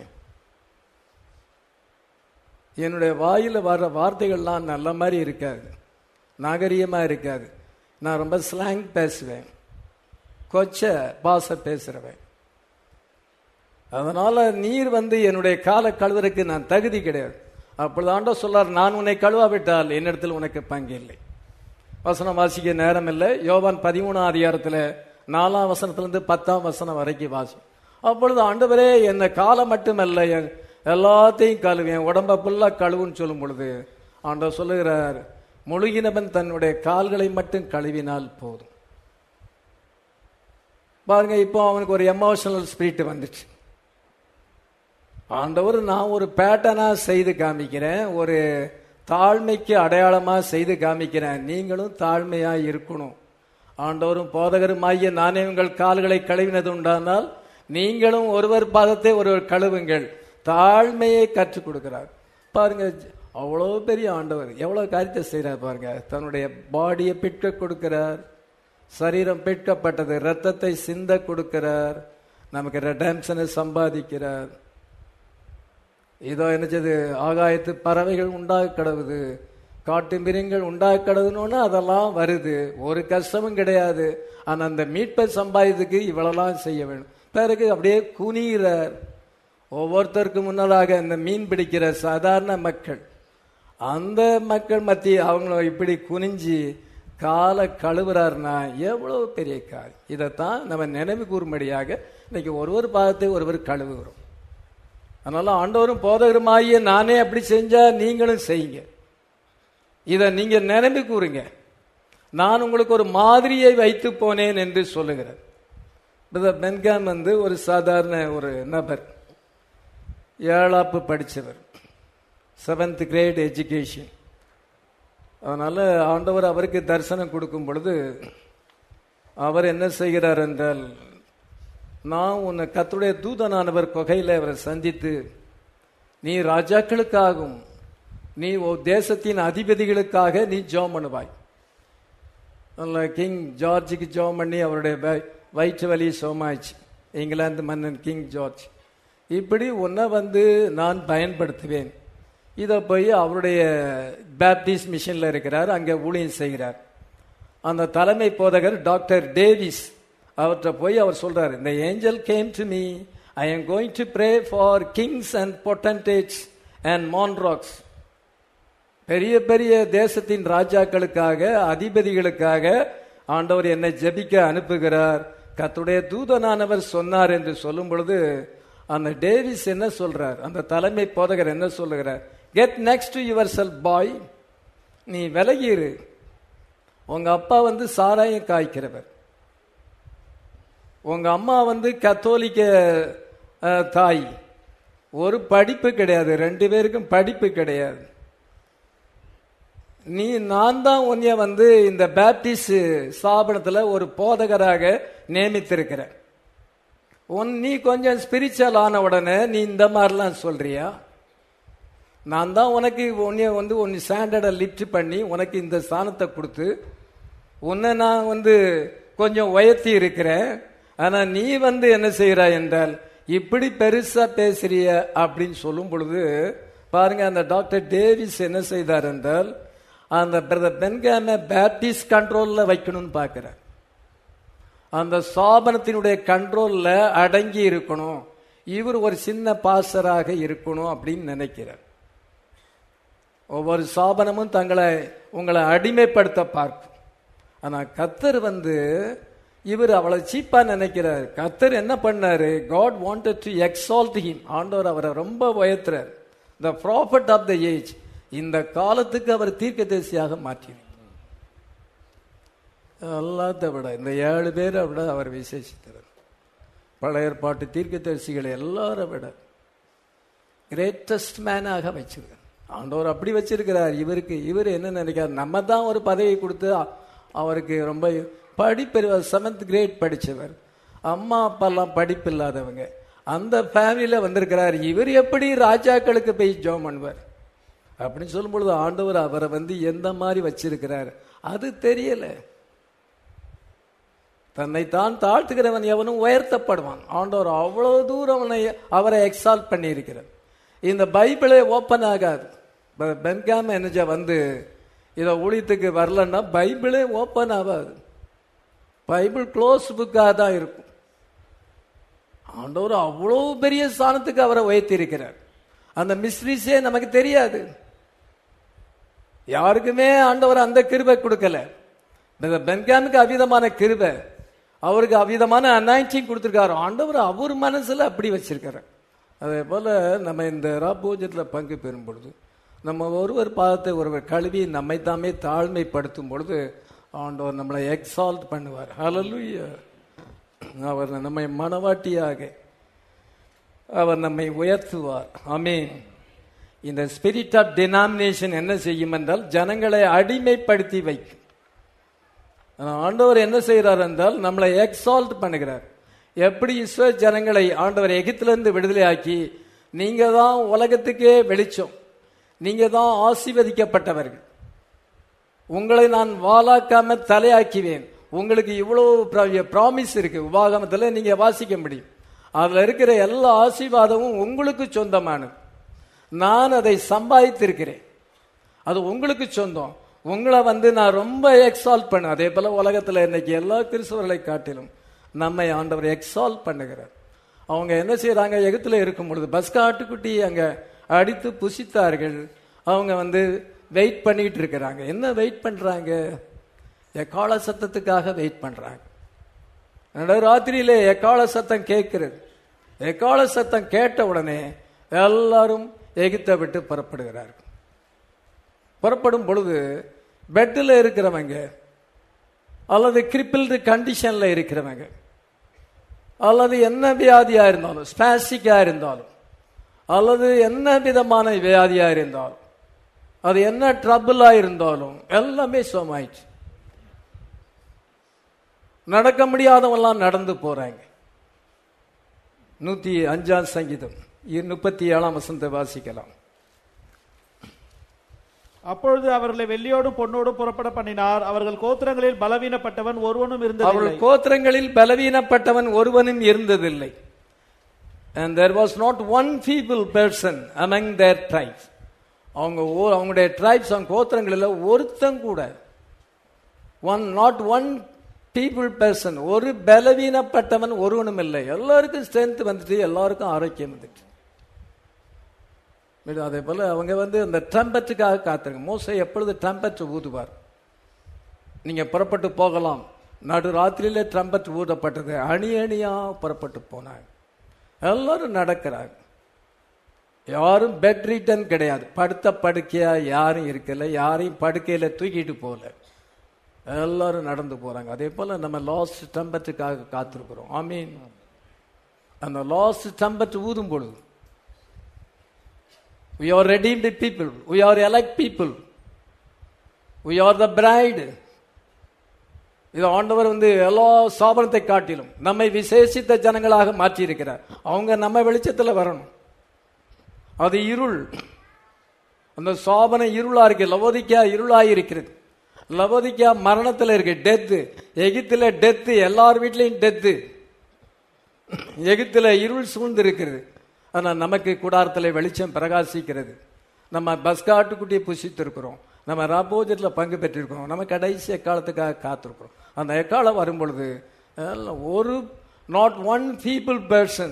என்னுடைய வாயில வர்ற வார்த்தைகள்லாம் நல்ல மாதிரி இருக்காது, நாகரீகமா இருக்காது, நான் ரொம்ப ஸ்லாங் பேசுவேன், கொச்ச பாச பேசுறவன், அதனால நீர் வந்து என்னுடைய காலை கழுவுறதுக்கு நான் தகுதி கிடையாது. அப்பொழுது ஆண்டவர் சொல்லார், நான் உன்னை கழுவாவிட்டால் என்னிடத்தில் உனக்கு பங்கு இல்லை. வசனம் வாசிக்க நேரம் இல்லை. யோவான் 13ஆம் அதிகாரத்தில் 4ஆம் வசனத்திலிருந்து 10ஆம் வசனம் வரைக்கும் வாசி. அப்பொழுது ஆண்டவரே என்னை காலை மட்டுமல்ல எல்லாத்தையும் கழுவேன், உடம்ப ஃபுல்லா கழுவுன்னு சொல்லும் பொழுது ஆண்டவர் சொல்லுகிறார், முழுகினவன் தன்னுடைய கால்களை மட்டும் கழுவினால் போதும். பாருங்க, இப்போ அவனுக்கு ஒரு எமோஷனல் ஸ்பிரிட் வந்துச்சு. ஆண்டவர் நான் ஒரு பேட்டர்னா செய்து காமிக்கிறேன், ஒரு தாழ்மைக்கு அடையாளமா செய்து காமிக்கிறேன், நீங்களும் தாழ்மையா இருக்கணும். ஆண்டவரும் போதகருமாகிய நானே உங்கள் கால்களை கழுவினது உண்டானால் நீங்களும் ஒருவர் பாதத்தை ஒருவர் கழுவுங்கள். தாழ்மையை கற்றுக் கொடுக்கிறார். பாருங்க, அவ்வளோ பெரிய ஆண்டவர் எவ்வளவு காரியத்தை செய்யறார் பாருங்க. தன்னுடைய பாடியை பிற்க கொடுக்கிறார், சரீரம் பிற்கப்பட்டது, ரத்தத்தை சிந்த கொடுக்கிறார், நமக்கு ரெடம்ஷனை சம்பாதிக்கிறார். இதோ என்னச்சது, ஆகாயத்து பறவைகள் உண்டாக கிடவுது, காட்டு மிருகங்கள் உண்டாக கிடவுன்னு அதெல்லாம் வருது, ஒரு கஷ்டமும் கிடையாது. ஆனா அந்த மீட்பை சம்பாதித்துக்கு இவ்வளவுலாம் செய்ய வேணும். பிறகு அப்படியே குனிகிறார். ஒவ்வொருத்தருக்கு முன்னதாக இந்த மீன் பிடிக்கிற சாதாரண மக்கள், அந்த மக்கள் மத்திய அவங்கள இப்படி குனிஞ்சி காலை கழுவுறாருன்னா எவ்வளவு பெரிய காரியம். இதைத்தான் நம்ம நினைவு கூறும்படியாக இன்னைக்கு ஒருவர் பாதத்தை ஒருவர் கழுவுகிறோம். அதனால ஆண்டவரும் போதகருமாகிய நானே அப்படி செஞ்சா நீங்களும் செய்யுங்க. இதை நீங்க நினைவு கூறுங்க. நான் உங்களுக்கு ஒரு மாதிரியை வைத்து போனேன் என்று சொல்லுகிறார். பென்காம் வந்து ஒரு சாதாரண ஒரு நபர், 7ஆப்பு படித்தவர், 7th grade எஜுகேஷன். அதனால ஆண்டவர் அவருக்கு தரிசனம் கொடுக்கும் பொழுது அவர் என்ன செய்கிறார் என்றால், நான் உன்னை கர்த்தருடைய தூதனானவர் கொகையில் அவரை சந்தித்து, நீ ராஜாக்களுக்காகவும் நீ தேசத்தின் அதிபதிகளுக்காக நீ ஜெபம் பண்ணுவாய். கிங் ஜார்ஜுக்கு ஜெபம் பண்ணி அவருடைய வயிற்று வலி சோமாயிச்சு. இங்கிலாந்து மன்னன் கிங் ஜார்ஜ், இப்படி உன்னை வந்து நான் பயன்படுத்துவேன். இதை போய் அவருடைய பேப்டிஸ்ட் மிஷனில் இருக்கிறார், அங்கே ஊழியம் செய்கிறார். அந்த தலைமை போதகர் டாக்டர் டேவிஸ் அவர்கிட்ட போய் அவர் சொல்றாரு, இந்த angel came to me, I am going to pray for kings and potentates and monarchs. பெரிய பெரிய தேசத்தின் ராஜாக்களுக்காக அதிபதிகளுக்காக ஆண்டவர் என்னை ஜெபிக்க அனுப்புகிறார், கர்த்தருடைய தூதனானவர் சொன்னார் என்று சொல்லும் பொழுது அந்த டேவிஸ் என்ன சொல்றார், அந்த தலைமை போதகர் என்ன சொல்லுகிறார், get next to yourself boy, நீ விலகிரு. உங்க அப்பா வந்து சாராயம் காய்க்கிறவர், உங்க அம்மா வந்து கத்தோலிக்க தாய், ஒரு படிப்பு கிடையாது, 2 பேருக்கும் படிப்பு கிடையாது. நான் தான் உன்னைய வந்து இந்த பேப்டிஸ்ட் ஸ்தாபனத்துல ஒரு போதகராக நியமித்திருக்கிற. நீ கொஞ்சம் ஸ்பிரிச்சுவல் ஆன உடனே நீ இந்த மாதிரிலாம் சொல்றியா? நான் தான் உனக்கு உன்னைய வந்து உன் ஸ்டாண்டர்டை லிஃப்ட் பண்ணி உனக்கு இந்த ஸ்தானத்தை கொடுத்து உன்னை நான் வந்து கொஞ்சம் உயர்த்தி இருக்கிறேன். ஆனா நீ வந்து என்ன செய்கிறாய் என்றால் இப்படி பெருசா பேசுறிய அப்படின்னு சொல்லும் பொழுது பாருங்க, அந்த டாக்டர் டேவிஸ் என்ன செய்தார் என்றால் அந்த பிரதர் பென்காமை பேப்டிஸ்ட் கண்ட்ரோல்ல வைக்கணும்னு பார்க்கிறார். அந்த ஸ்தாபனத்தினுடைய கண்ட்ரோல்ல அடங்கி இருக்கணும், இவர் ஒரு சின்ன பாஸ்டராக இருக்கணும் அப்படின்னு நினைக்கிறார். ஒவ்வொரு ஸ்தாபனமும் உங்களை அடிமைப்படுத்த பார்க்கும். ஆனா கர்த்தர் வந்து இவர் அவளை சீப்பா நினைக்கிறார். கர்த்தர் என்ன பண்ணாரு, God wanted to exalt him. ஆண்டவர் அவரை ரொம்ப உயர்த்துறார். the prophet of the age, இந்த காலத்துக்கு அவர் தீர்க்கதரிசியாக மாற்றினார். எல்லாத்தை விட இந்த 7 பேரை விட அவர் விசேஷித்தார். பழைய ஏற்பாட்டு தீர்க்கதரிசிகளை எல்லாரை விட கிரேட்டஸ்ட் மேனாக வச்சிருக்கார். ஆண்டவர் அப்படி வச்சிருக்கிறார். இவர் என்ன நினைக்கிறார், நம்ம தான் ஒரு பதவி கொடுத்து அவருக்கு ரொம்ப படிப்பு 7th கிரேட் படித்தவர், அம்மா அப்பாலாம் படிப்பு இல்லாதவங்க, அந்த ஃபேமிலியில் வந்திருக்கிறார். இவர் எப்படி ராஜாக்களுக்கு போய் ஜெபம் பண்ணுவார் அப்படின்னு சொல்லும் பொழுது ஆண்டவர் அவரை எந்த மாதிரி வச்சிருக்கிறார் அது தெரியல. தன்னை தான் தாழ்த்துகிறவன் எவனும் உயர்த்தப்படுவான். ஆண்டவர் அவ்வளவு தூரம் அவரை எக்ஸால்ட் பண்ணி இருக்கிறார். இந்த பைபிளே ஓப்பன் ஆகாது. பென்காம் எனர்ஜா இதை ஊழியத்துக்கு வரலன்னா பைபிளே ஓப்பன் ஆகாது. பைபிள் க்ளோஸ் புக்காக தான் இருக்கும். ஆண்டவர் அவ்வளோ பெரிய ஸ்தானத்துக்கு அவரை உயர்த்தி இருக்கிறார். அந்த மிஸ்ட்ரிஸே நமக்கு தெரியாது. யாருக்குமே ஆண்டவர் அந்த கிருபை கொடுக்கல. பென்காமுக்கு அவ்விதமான கிருபை, அவருக்கு அவ்விதமான அனாயிண்டிங் கொடுத்திருக்காரு. ஆண்டவர் அவர் மனசுல அப்படி வச்சிருக்காரு. அதே போல நம்ம இந்த ராபோஜத்தில் பங்கு பெறும் பொழுது நம்ம ஒருவர் பாதத்தை ஒருவர் கழுவி நம்மை தாமே தாழ்மைப்படுத்தும் பொழுது ஆண்டவர் நம்மளை எக்ஸால்ட் பண்ணுவார். ஹல்லேலூயா. அவர் நம்மை மனவாட்டியாக அவர் நம்மை உயர்த்துவார். ஆமென். இந்த ஸ்பிரிட் ஆஃப் டினாமினேஷன் என்ன செய்யும் என்றால் ஜனங்களை அடிமைப்படுத்தி வைக்கும். ஆண்டவர் என்ன செய்கிறார் என்றால் நம்மளை எக்ஸால்ட் பண்ணுகிறார். எப்படி இஸ்ரவேல் ஜனங்களை ஆண்டவர் எகிப்திலிருந்து விடுதலை ஆக்கி, நீங்க தான் உலகத்துக்கே வெளிச்சம், நீங்க தான் ஆசீர்வதிக்கப்பட்டவர்கள், உங்களை நான் வாலாக்காம தலையாக்குவேன், உங்களுக்கு இவ்வளவு ப்ராமிஸ் இருக்கு, உபாகமத்தில் நீங்க வாசிக்க முடியும், அதுல இருக்கிற எல்லா ஆசீர்வாதமும் உங்களுக்கு சொந்தமானது, நான் அதை சம்பாதித்திருக்கிறேன், அது உங்களுக்கு சொந்தம், உங்களை நான் ரொம்ப எக்ஸால்ட் பண்ண. அதே போல உலகத்தில் இன்னைக்கு எல்லா கிறிஸ்தவர்களை காட்டிலும் நம்மை ஆண்டவர் எக்ஸால்ட் பண்ணுகிறார். அவங்க என்ன செய்யறாங்க, எகிப்தில் இருக்கும் பொழுது பஸ்கா ஆட்டுக்குட்டி அங்க அடித்து புசித்தார்கள். அவங்க வெயிட் பண்ணிட்டு இருக்கிறாங்க. என்ன வெயிட் பண்றாங்க? எக்கால சத்தத்துக்காக வெயிட் பண்றாங்க. ராத்திரியிலே எக்கால சத்தம் கேட்கிறது. எக்கால சத்தம் கேட்ட உடனே எல்லாரும் எகிப்தை விட்டு புறப்படுகிறார்கள். புறப்படும் பொழுது பெட்டில் இருக்கிறவங்க அல்லது கிரிப்பிள்டு கண்டிஷன்ல இருக்கிறவங்க அல்லது என்ன வியாதியா இருந்தாலும், ஸ்பாஸ்டிக்கா இருந்தாலும் அல்லது என்ன விதமான வியாதியா இருந்தாலும், அது என்ன ட்ரபிளா இருந்தாலும் எல்லாமே சுகமாயிடுச்சு. நடக்க முடியாதவெல்லாம் நடந்து போறாங்க. 105 சங்கீதம் 37 வாசிக்கலாம். அப்பொழுது அவர்களை வெள்ளியோடும் பொன்னோடும் புறப்பட பண்ணினார். அவர்கள் கோத்திரங்களில் பலவீனப்பட்டவன் ஒருவனும் இருந்ததில்லை. அவர்கள் கோத்திரங்களில் பலவீனப்பட்டவன் ஒருவனும் இருந்ததில்லை. And there was not one feeble person among their tribes. அவங்களுடைய tribes, அவங்க கோத்திரங்களில் ஒருத்தன் கூட, not one feeble person, ஒரு பலவீனப்பட்டவன் ஒருவனும் இல்லை. எல்லாருக்கும் ஸ்ட்ரென்த் வந்துட்டு, எல்லாருக்கும் ஆரோக்கியம் வந்துட்டு. அதே போல அவங்க அந்த ட்ரம்பட்டுக்காக காத்திருங்க. மோசே எப்பொழுது ட்ரம்பட் ஊதுவார், நீங்க புறப்பட்டு போகலாம். நடு ராத்திரியில ட்ரம்பட் ஊதப்பட்டது, அணி அணியா புறப்பட்டு போனாங்க. எல்லாரும் நடக்கிறாங்க. யாரும் பெட் ரிட்டன் கிடையாது, படுத்த படுக்கையா யாரும் இருக்கல, யாரையும் படுக்கையில தூக்கிட்டு போகல, எல்லாரும் நடந்து போறாங்க. அதே போல நம்ம லாஸ்ட் ட்ரம்பட்டுக்காக காத்திருக்கிறோம். ஆமீன். அந்த லாஸ்ட் ட்ரம்பட் ஊதும் பொழுது we are redeemed people, we are elect people, we are the bride. இது ஆண்டவர் எல்லா சாபனத்தை காட்டிலும் நம்மை விசேஷித்த ஜனங்களாக மாற்றி இருக்கிறார். அவங்க நம்ம வெளிச்சத்தில் வரணும். அது இருள், அந்த சாபன இருளா இருக்கு. லவோதிக்கா இருளாகி இருக்கிறது. லவோதிக்கா மரணத்தில் இருக்கு, டெத்து. எகிப்தில டெத்து, எல்லார் வீட்லையும் டெத்து. எகிப்தில இருள் சூழ்ந்து இருக்கிறது. ஆனால் நமக்கு கூடாரத்தில் வெளிச்சம் பிரகாசிக்கிறது. நம்ம பஸ்கா ஆட்டுக்குட்டியை புசித்திருக்கிறோம், நம்ம ராபோஜத்தில் பங்கு பெற்றிருக்கிறோம், நம்ம கடைசி எக்காலத்துக்காக காத்திருக்கிறோம். அந்த எக்காலம் வரும் பொழுது ஒரு not one people person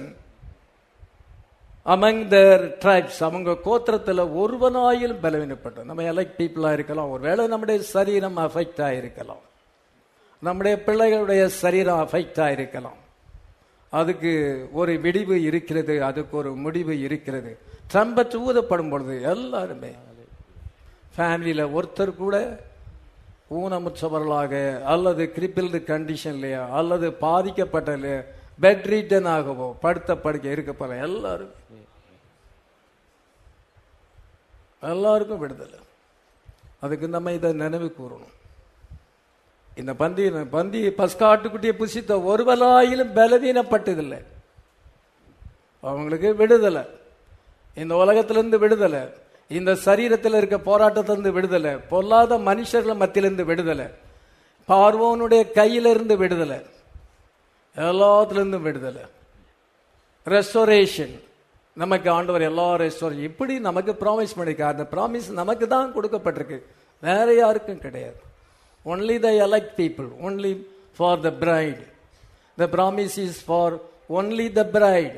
among their tribes, அவங்க கோத்திரத்தில் ஒருவனாயிலும் பலவீனப்பட்டோம். நம்ம எலக்ட் பீப்புளாக இருக்கலாம், ஒருவேளை நம்முடைய சரீரம் அஃபெக்ட் ஆகிருக்கலாம், நம்முடைய பிள்ளைகளுடைய சரீரம் அஃபெக்ட் ஆகிருக்கலாம். அதுக்கு ஒரு விடிவு இருக்கிறது, அதுக்கு ஒரு முடிவு இருக்கிறது. ட்ரம்பட் ஊதப்படும் பொழுது எல்லாருமே ஃபேமிலியில ஒருத்தர் கூட ஊனமுற்றவர்களாக அல்லது கிரிப்பிள்டு கண்டிஷன்லையோ அல்லது பாதிக்கப்பட்ட பெட் ரிட்டன் ஆகவோ படுத்த படுக்கை இருக்க போல எல்லாரும் எல்லாருக்கும் விடுதலை. அதுக்கு நம்ம இதை நினைவு கூறணும். இந்த பந்தி பஸ்கா ஆட்டுக்குட்டியை புசித்த ஒருவராயிலும் பலவீனப்பட்டதில்லை. அவங்களுக்கு விடுதலை, இந்த உலகத்திலிருந்து விடுதலை, இந்த சரீரத்தில் இருக்க போராட்டத்திலிருந்து விடுதலை, பொல்லாத மனுஷர்கள் மத்தியிலிருந்து விடுதலை, பார்வோனுடைய கையிலிருந்து விடுதலை, எல்லாத்திலிருந்தும் விடுதலை, ரெஸ்டோரேஷன். நமக்கு ஆண்டவர் எல்லா ரெஸ்டோரேஷன் இப்படி நமக்கு ப்ராமிஸ் பண்ணிருக்கார். அந்த ப்ராமிஸ் நமக்கு தான் கொடுக்கப்பட்டிருக்கு, வேற யாருக்கும் கிடையாது. only the elect people, only for the bride. The promise is for only the bride.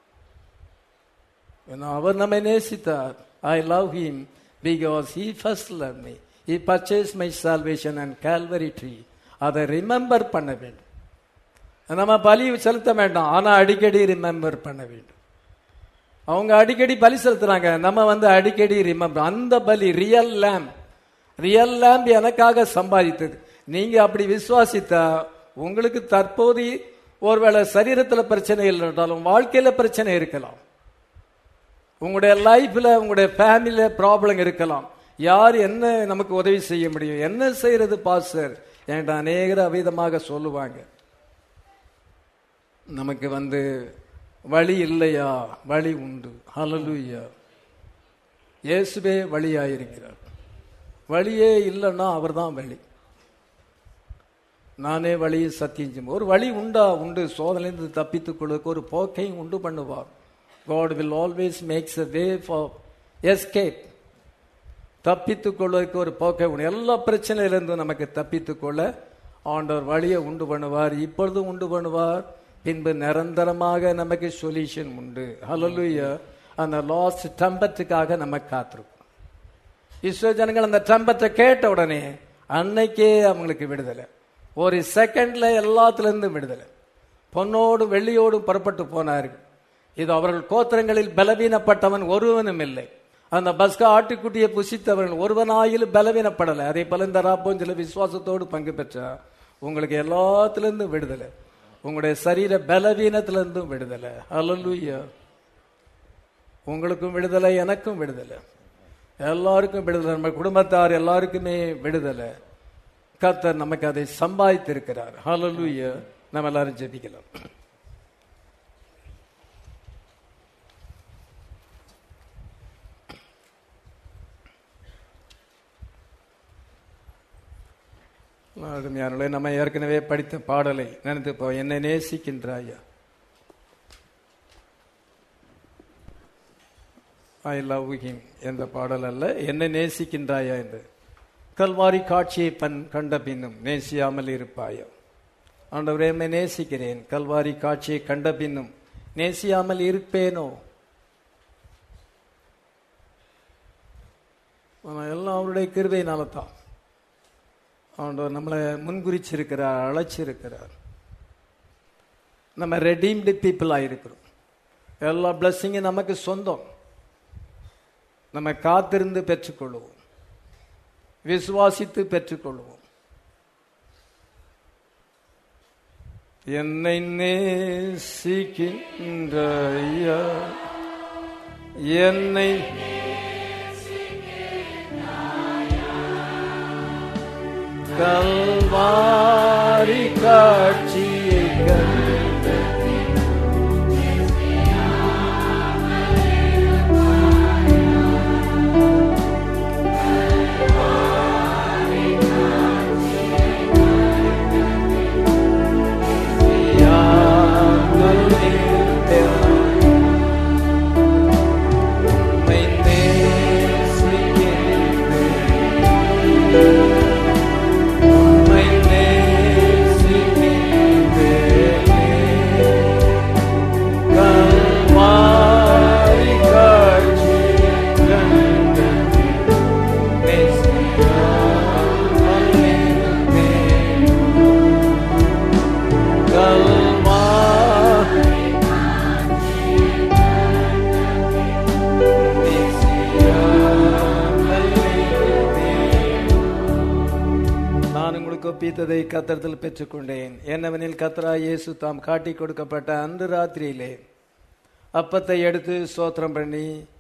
அவர் நம்மை நேசித்தார். I love him because he first loved me. He purchased my salvation on Calvary tree. அதை ரிமெம்பர் பண்ண வேண்டும். நம்ம பலி செலுத்த வேண்டாம், ஆனா அடிக்கடி ரிமெம்பர் பண்ண வேண்டும். அவங்க அடிக்கடி பலி செலுத்துறாங்க, நம்ம அடிக்கடி ரிமெம்பர். அந்த பலி ரியல் லேம்ப் எனக்காக சம்பாதித்தது. நீங்க அப்படி விசுவாசித்தா உங்களுக்கு தற்போது ஒருவேளை சரீரத்தில் பிரச்சனை இல்லைன்றாலும் வாழ்க்கையில பிரச்சனை இருக்கலாம், உங்களுடைய லைஃப்ல உங்களுடைய ஃபேமிலியில ப்ராப்ளம் இருக்கலாம். யார் என்ன நமக்கு உதவி செய்ய முடியும்? என்ன செய்யறது பாஸ்டர் என்கிட்ட அநேகர் அவிதமாக சொல்லுவாங்க. நமக்கு வழி இல்லையா? வழி உண்டு. ஹல்லேலூயா. இயேசுவே வழியாயிருக்கிறார். வழியே இல்லைன்னா அவர் தான் வழி. நானே வழி சத்தியம். ஒரு வழி உண்டு. சோதனையிலிருந்து தப்பித்துக் கொள்வதற்கு ஒரு போக்கையும் உண்டு பண்ணுவார். God will always makes a way for escape. தப்பித்துக் கொள்வதற்கு ஒரு போக்கை உண்டு. எல்லா பிரச்சனையிலிருந்து நமக்கு தப்பித்துக் கொள்ள ஆண்டவர் வழியை உண்டு பண்ணுவார். இப்பொழுதும் உண்டு பண்ணுவார், பின்பு நிரந்தரமாக நமக்கு சொல்யூஷன் உண்டு. ஹல்லேலூயா. அந்த லாஸ்ட் டம்பத்துக்காக நம்ம காத்திருக்கோம். இஸ்ரவேல் ஜனங்கள் அந்த டம்பத்தை கேட்ட உடனே அன்னைக்கே அவங்களுக்கு விடுதலை. ஒரு செகண்ட்ல எல்லாத்திலிருந்து விடுதலை. பொன்னோடும் வெள்ளியோடும் புறப்பட்டு போனார்கள். இது அவர்கள் கோத்திரங்களில் பலவீனப்பட்டவன் ஒருவனும் இல்லை. அந்த பஸ்கா ஆட்டுக்குட்டியை புசித்தவன் ஒருவனாயிலும் பலவீனப்படலை. அதே போல இந்த ராப்போஞ்சில விசுவாசத்தோடு பங்கு பெற்றா உங்களுக்கு எல்லாத்திலிருந்தும் விடுதலை, உங்களுடைய சரீர பலவீனத்திலிருந்தும் விடுதலை. ஹல்லேலூயா. உங்களுக்கும் விடுதலை, எனக்கும் விடுதலை, எல்லாருக்கும் விடுதலை, நம்ம குடும்பத்தார் எல்லாருக்குமே விடுதலை. கர்த்தர் நமக்கு அதை சம்பாதித்திருக்கிறார். ஹல்லேலூயா. நம்ம எல்லாரும் ஜெபிக்கலாம். அருமையானவர்களே, நம்ம ஏற்கனவே படித்த பாடலை நினைத்து என்னை நேசிக்கின்றாயா, ஐ லவ் ஹிம் என்ற பாடல் அல்ல, என்னை நேசிக்கின்றாயா என்று. கல்வாரி காட்சியை கண்ட பின்னும் நேசியாமல் இருப்பாயா. ஆண்டவரே, என்னை நேசிக்கிறேன், கல்வாரி காட்சியை கண்ட பின்னும் நேசியாமல் இருப்பேனோ? எல்லாம் அவருடைய கிருபையினால தான். ஆண்டவர் நம்மளை முன்குறிச்சிருக்கிறார், அழைச்சிருக்கிறார். நம்ம ரெடீம்டு பீப்புளாக இருக்கிறோம். எல்லா பிளஸ்ஸிங்கும் நமக்கு சொந்தம். நம்ம காத்திருந்து பெற்றுக்கொள்வோம், விசுவாசித்து பெற்றுக்கொள்வோம். என்னை நேசிக்கின்றாயா, என்னை கல்வாரி காட்சியை கண்ட ஒப்பித்ததை கர்த்தரிடத்தில் பெற்றுக்கொண்டேன். என்னவெனில் கர்த்தராகிய இயேசு தாம் காட்டி கொடுக்கப்பட்ட அன்று ராத்திரியிலே அப்பத்தை எடுத்து ஸ்தோத்திரம் பண்ணி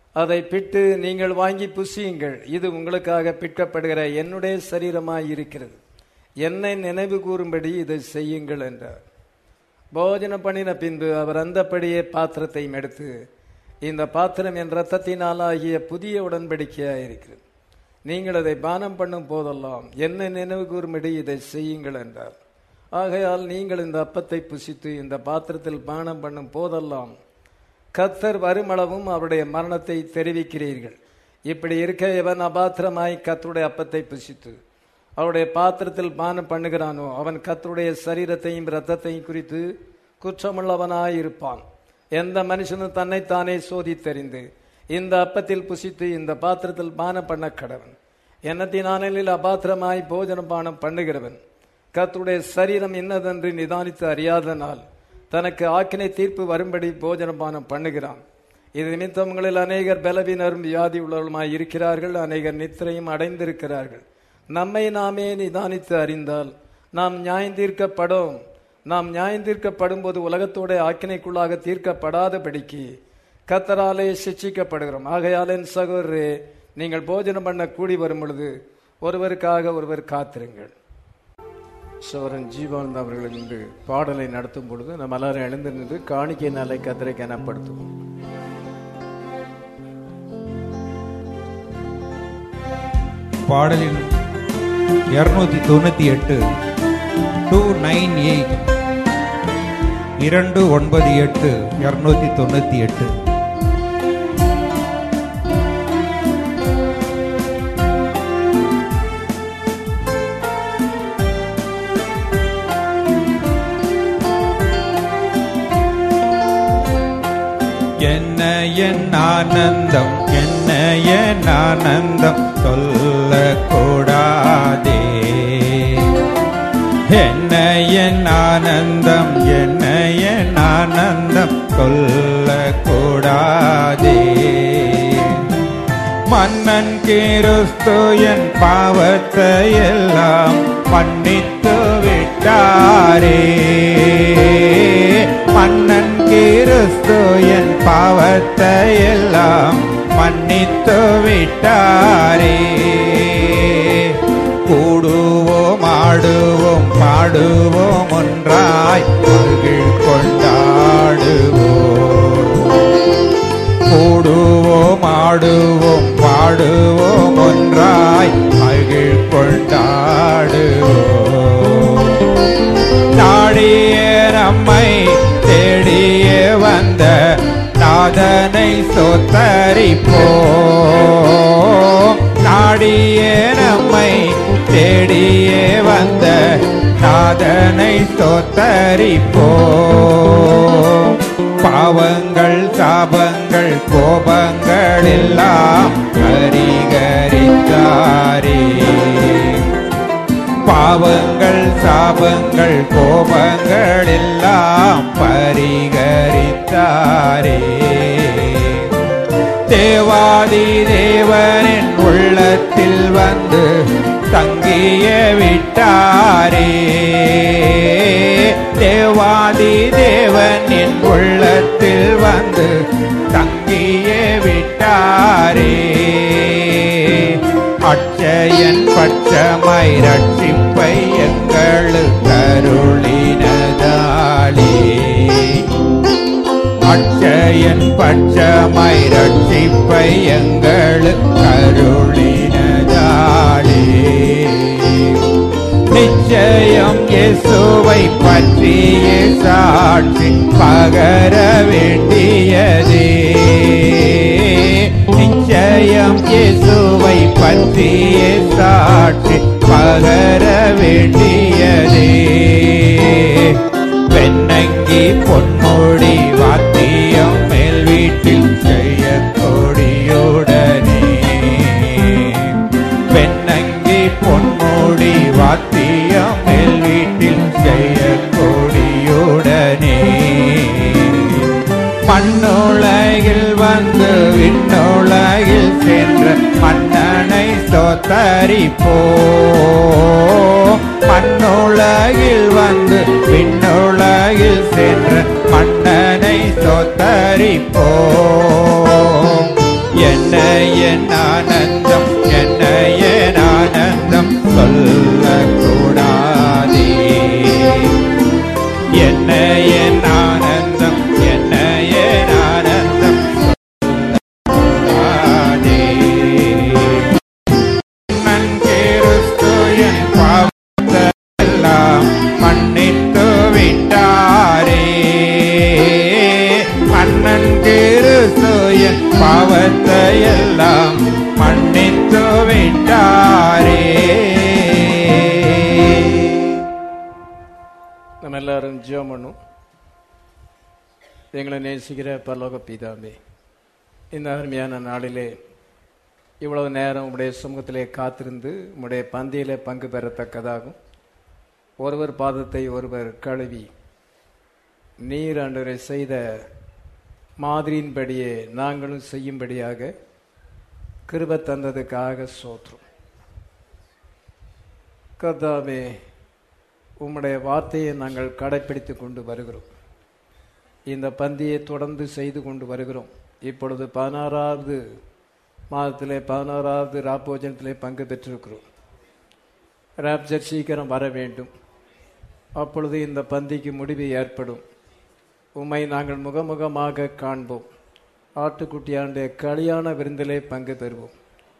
அதை பிட்டு நீங்கள் வாங்கி புசியுங்கள், இது உங்களுக்காக பிற்கப்படுகிற என்னுடைய சரீரமாய் இருக்கிறது, என்னை நினைவு கூறும்படி இதை செய்யுங்கள் என்றார். போஜனம் பண்ணின பின்பு அவர் அந்தப்படியே பாத்திரத்தையும் எடுத்து, இந்த பாத்திரம் என் இரத்தத்தினால் ஆகிய புதிய உடன்படிக்கையாக இருக்கிறது, நீங்கள் அதை பானம் பண்ணும் போதெல்லாம் என்னை நினைவு கூறும்படி இதை செய்யுங்கள் என்றார். ஆகையால் நீங்கள் இந்த அப்பத்தை புசித்து இந்த பாத்திரத்தில் பானம் பண்ணும் போதெல்லாம் கர்த்தர் வருமளவும் அவருடைய மரணத்தை தெரிவிக்கிறீர்கள். இப்படி இருக்க எவன் அபாத்திரமாய் கர்த்தருடைய அப்பத்தை புசித்து அவருடைய பாத்திரத்தில் பானம் பண்ணுகிறானோ அவன் கர்த்தருடைய சரீரத்தையும் இரத்தத்தையும் குறித்து குற்றமுள்ளவனாய் இருப்பான். எந்த மனுஷனும் தன்னைத்தானே சோதித்தறிந்து இந்த அப்பத்தில் புசித்து இந்த பாத்திரத்தில் பானம் பண்ண கடவன். எண்ணத்தினானில் அபாத்திரமாய் போஜன பானம் பண்ணுகிறவன் கர்த்தருடைய சரீரம் இன்னதென்று நிதானித்து அறியாதனால் தனக்கு ஆக்கினை தீர்ப்பு வரும்படி போஜனபானம் பண்ணுகிறான். இது நிமித்தம் உங்களில் அநேகர் பலவீனரும் வியாதி உள்ளவர்களுமாய் இருக்கிறார்கள், அநேகர் நித்திரையும் அடைந்திருக்கிறார்கள். நம்மை நாமே நிதானித்து அறிந்தால் நாம் நியாயந்தீர்க்கப்படும் போது உலகத்தோட ஆக்கினைக்குள்ளாக தீர்க்கப்படாதபடிக்கு கர்த்தராலே சிட்சிக்கப்படுகிறோம். ஆகையால் என் சகோதரரே, நீங்கள் போஜனம் பண்ண கூடி வரும் பொழுது ஒருவருக்காக ஒருவர் காத்திருங்கள். சோரன் ஜீவானந்த அவர்கள் இன்று பாடலை நடத்தும் பொழுது நம்ம எல்லாரும் எழுந்து நின்று காணிக்கை நாளை கர்த்தரை கனப்படுத்துவோம். பாடலில் 298 298 298 298. என் ஆனந்தம் என்ன என் ஆனந்தம் சொல்லக்கூடாதே, என்ன என் ஆனந்தம் என்ன என் ஆனந்தம் சொல்லக்கூடாதே. மன்னன் கிறிஸ்து என் பாவத்தை எல்லாம் மன்னித்து விட்டாரே, மன்னன் கிறிஸ்து என் பாவத்தை எல்லாம் மன்னித்து விட்டாரே. கூடுவோம் ஆடுவோம் பாடுவோம் ஒன்றாய் மகிழ் கொண்டாடுவோம், கூடுவோம் ஆடுவோம் பாடுவோம் ஒன்றாய் மகிழ் கொண்டாடுவோம். நாடிய நம்மை தேடியே வந்த நாதனை சொத்தரிப்போம், நாடிய நம்மை தேடியே வந்த நாதனை சொத்தரிப்போம். பாவங்கள் சாபங்கள் கோபங்கள் எல்லாம் பரிகரித்தாரே, பாவங்கள் சாபங்கள் கோபங்கள் எல்லாம் பரிகரித்தாரே. தேவாதி தேவனின் உள்ளத்தில் வந்து தங்கிய விட்டாரே, தேவாதி தேவனின் உள்ளத்தில் வந்து தங்கிய விட்டாரே. அட்சயன் பட்சமை ரட்சிப்பை எங்களுக்கு அருளினதாலே, அட்சயன் பட்சமை ரட்சிப்பை எங்களுக்கு அருளினதாலே. நிச்சயம் இயேசுவை பற்றிய சாட்சி பகர வேண்டியதே, நிச்சயம் இயேசுவை பற்றிய சாட்சி பகர வேண்டியதே. வெண்ணங்கி பொன்முடி வாத்தியம் மேல் வீட்டில் செய்ய கொடியுடனே, வெண்ணங்கி பொன்முடி வாத்தியம் மேல் வீட்டில் செய்ய கொடியுடனே. மண்ணுலகில் வந்து விண்ணுலகில் சென்ற மன்னனை ஸ்தோத்தரிப்போம், மண்ணுலகில் வந்து விண்ணுலகில் சென்ற மன்னனை ஸ்தோத்தரிப்போம். என்ன என் ஆனந்தம், என்ன என் ஆனந்தம் சொல்லக்கூடாதே. என்ன என் ஆனந்தம், என்ன என் ஆனந்தம் சொல்லக்கூடாதே. மன்னன் கிறிஸ்து என் பாவத்தை எல்லாம் மன்னித்து விட்டாரே. மன்னன் கிறிஸ்து என் பாவத்தை எல்லாம் மன்னித்து விட்டாரே. நம்ம எல்லாரும் ஜெபம் பண்ணும். எங்களை நேசிக்கிற பரலோக பிதாவே, இந்த அருமையான நாளிலே இவ்வளவு நேரம் உம்முடைய சமூகத்திலே காத்திருந்து உம்முடைய பந்தியிலே பங்கு பெறத்தக்கதாகும். ஒருவர் பாதத்தை ஒருவர் கழுவி நீர் ஆண்டவரை செய்த மாதிரியின்படியே நாங்களும் செய்யும்படியாக கிருபை தந்ததுக்காக ஸ்தோத்திரம். கர்த்தாவே, உம்முடைய வார்த்தையை நாங்கள் கடைப்பிடித்து கொண்டு வருகிறோம். இந்த பந்தியை தொடர்ந்து செய்து கொண்டு வருகிறோம். இப்பொழுது 16வது மாதத்திலே 16வது ராப்போஜனத்திலே பங்கு பெற்றிருக்கிறோம். ராப்சர் சீக்கிரம் வர வேண்டும். அப்பொழுது இந்த பந்திக்கு முடிவு ஏற்படும். உம்மை நாங்கள் முகமுகமாக காண்போம். ஆட்டுக்குட்டியாண்டுடைய கல்யாண விருந்திலே பங்கு பெறுவோம்.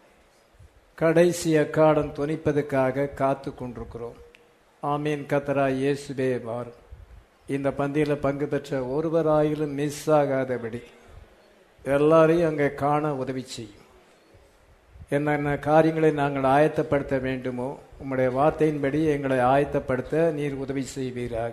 கடைசி அக்காடம் துணிப்பதற்காக காத்து கொண்டிருக்கிறோம். ஆமீன். கர்த்தராய் இயேசுவே வாரும். இந்த பந்தியில் பங்கு பெற்ற ஒருவராயிலும் மிஸ் ஆகாதபடி எல்லாரையும் அங்கே காண உதவி செய்யும். என்னென்ன காரியங்களை நாங்கள் ஆயத்தப்படுத்த வேண்டுமோ உம்முடைய வார்த்தையின்படி எங்களை ஆயத்தப்படுத்த நீர் உதவி செய்வீராக.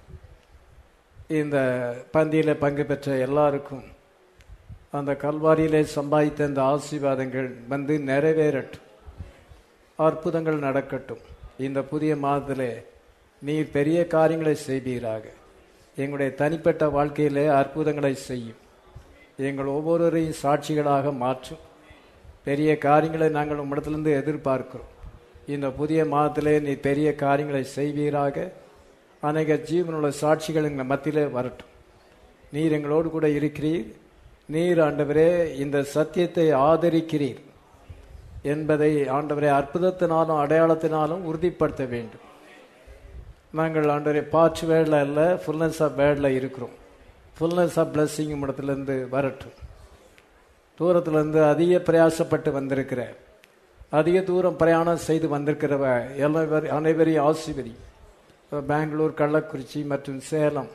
இந்த பந்தியில் பங்கு பெற்ற எல்லாருக்கும் அந்த கல்வாரியிலே சம்பாதித்த அந்த ஆசீர்வாதங்கள் வந்து நிறைவேறட்டும். அற்புதங்கள் நடக்கட்டும். இந்த புதிய மாதத்திலே நீர் பெரிய காரியங்களை செய்வீராக. எங்களுடைய தனிப்பட்ட வாழ்க்கையிலே அற்புதங்களை செய்யும். எங்கள் ஒவ்வொருவரையும் சாட்சிகளாக மாற்றும். பெரிய காரியங்களை நாங்கள் உம்மிடத்திலிருந்து எதிர்பார்க்கிறோம். இந்த புதிய மாதத்திலே நீ பெரிய காரியங்களை செய்வீராக. அநேக ஜீவனுள்ள சாட்சிகள் எங்கள் மத்தியிலே வரட்டும். நீர் எங்களோடு கூட இருக்கிறீர். நீர் ஆண்டவரே இந்த சத்தியத்தை ஆதரிக்கிறீர் என்பதை ஆண்டவரே அற்புதத்தினாலும் அடையாளத்தினாலும் உறுதிப்படுத்த வேண்டும். நாங்கள் ஆண்டவரே பார்ட்ஸ் வேர்டில் அல்ல, ஃபுல்னஸ் ஆஃப் வேர்டில் இருக்கிறோம். ஃபுல்னஸ் ஆஃப் பிளஸ்ஸிங் இடத்துலேருந்து வரட்டும். தூரத்துலேருந்து அதிக பிரயாசப்பட்டு வந்திருக்கிற, அதிக தூரம் பிரயாணம் செய்து வந்திருக்கிறவ அனைவரையும் ஆசீர்வதி. பெங்களூர், கள்ளக்குறிச்சி மற்றும் சேலம்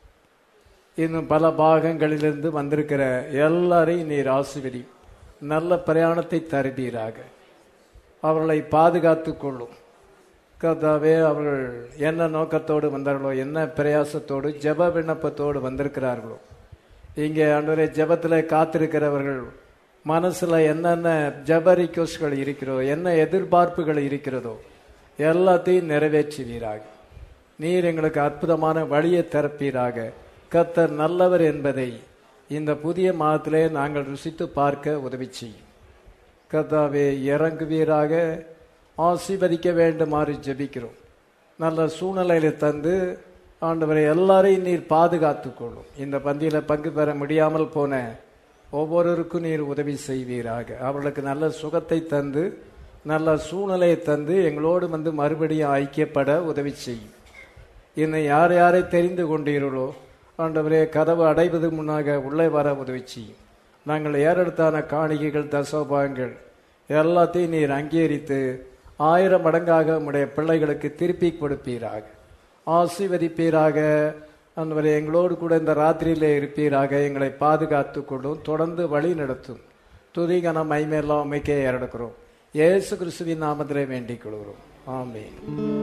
இன்னும் பல பாகங்களிலிருந்து வந்திருக்கிற எல்லாரையும் நீர் ஆசீர்வதி. நல்ல பிரயாணத்தை தருவீராக. அவர்களை பாதுகாத்து கொள்ளும். கர்த்தாவே, அவர்கள் என்ன நோக்கத்தோடு வந்தார்களோ, என்ன பிரயாசத்தோடு ஜெப விண்ணப்பத்தோடு வந்திருக்கிறார்களோ, இங்கே ஆண்டவரே ஜெபத்தில் காத்திருக்கிறவர்கள் மனசில் என்னென்ன ஜெப ரிக்வெஸ்ட்கள் இருக்கிறதோ, என்ன எதிர்பார்ப்புகள் இருக்கிறதோ எல்லாத்தையும் நிறைவேற்றுவீராக. நீர் எங்களுக்கு அற்புதமான வழியை திறப்பீராக. கர்த்தர் நல்லவர் என்பதை இந்த புதிய மாதத்திலே நாங்கள் ருசித்து பார்க்க உதவி செய்யும். கர்த்தாவே, இறங்குவீராக. ஆசீர்வதிக்க வேண்டுமாறு ஜெபிக்கிறோம். நல்ல சூழ்நிலையில் தந்து ஆண்டவரை எல்லாரையும் நீர் பாதுகாத்து கொள்ளும். இந்த பந்தியில் பங்கு பெற முடியாமல் போன ஒவ்வொருவருக்கும் நீர் உதவி செய்வீராக. அவர்களுக்கு நல்ல சுகத்தை தந்து நல்ல சூழ்நிலையை தந்து எங்களோடு வந்து மறுபடியும் ஐக்கியப்பட உதவி செய்யும். இன்னும் யார் யாரை தெரிந்து கொண்டீர்களோ ஆண்டவரே, கதவு அடைவது முன்னாக உள்ளே வர உதவி செய்யும். நாங்கள் ஏறெடுத்தான காணிக்கைகள், தசோபாகங்கள் எல்லாத்தையும் நீர் அங்கீகரித்து 1000 மடங்காக உம்முடைய பிள்ளைகளுக்கு திருப்பி கொடுப்பீராக. ஆசீர்வதிப்பீராக. ஆண்டவரே, எங்களோடு கூட இந்த ராத்திரியிலே இருப்பீராக. எங்களை பாதுகாத்து கொள்ளும். தொடர்ந்து வழி நடத்தும். துதிகன மைமையெல்லாம் அமைக்கே ஏறெடுக்கிறோம். இயேசு கிறிஸ்துவின் நாமத்திலே வேண்டிக் கொள்கிறோம். ஆமென்.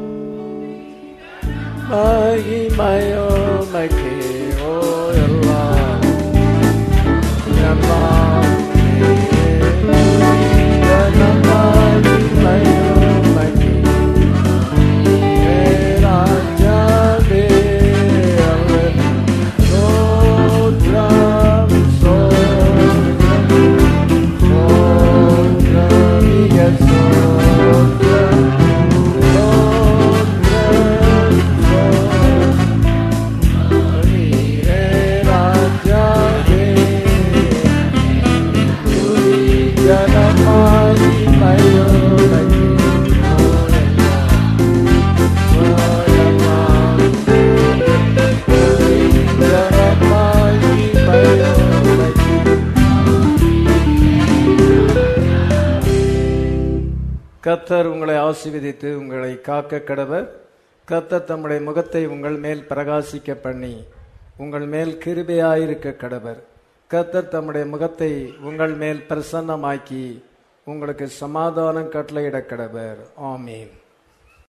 மகிமையோ மகே ஓ எல்லாம் எல்லாம் மகிமையோ மகே ராஜாவே அவர் சோத்ரம் சோத்ரம் சோத்ரம் சோத்ரம் சோத்ரம் கர்த்தர் உங்களை ஆசீர்வதித்து உங்களை காக்க கடவர். கர்த்தர் தம்முடைய முகத்தை உங்கள் மேல் பிரகாசிக்க பண்ணி உங்கள் மேல் கிருபையாயிருக்க கடவர். கர்த்தர் தம்முடைய முகத்தை உங்கள் மேல் பிரசன்னமாக்கி உங்களுக்கு சமாதானம் கட்டளையிட கடவர். ஆமீன்.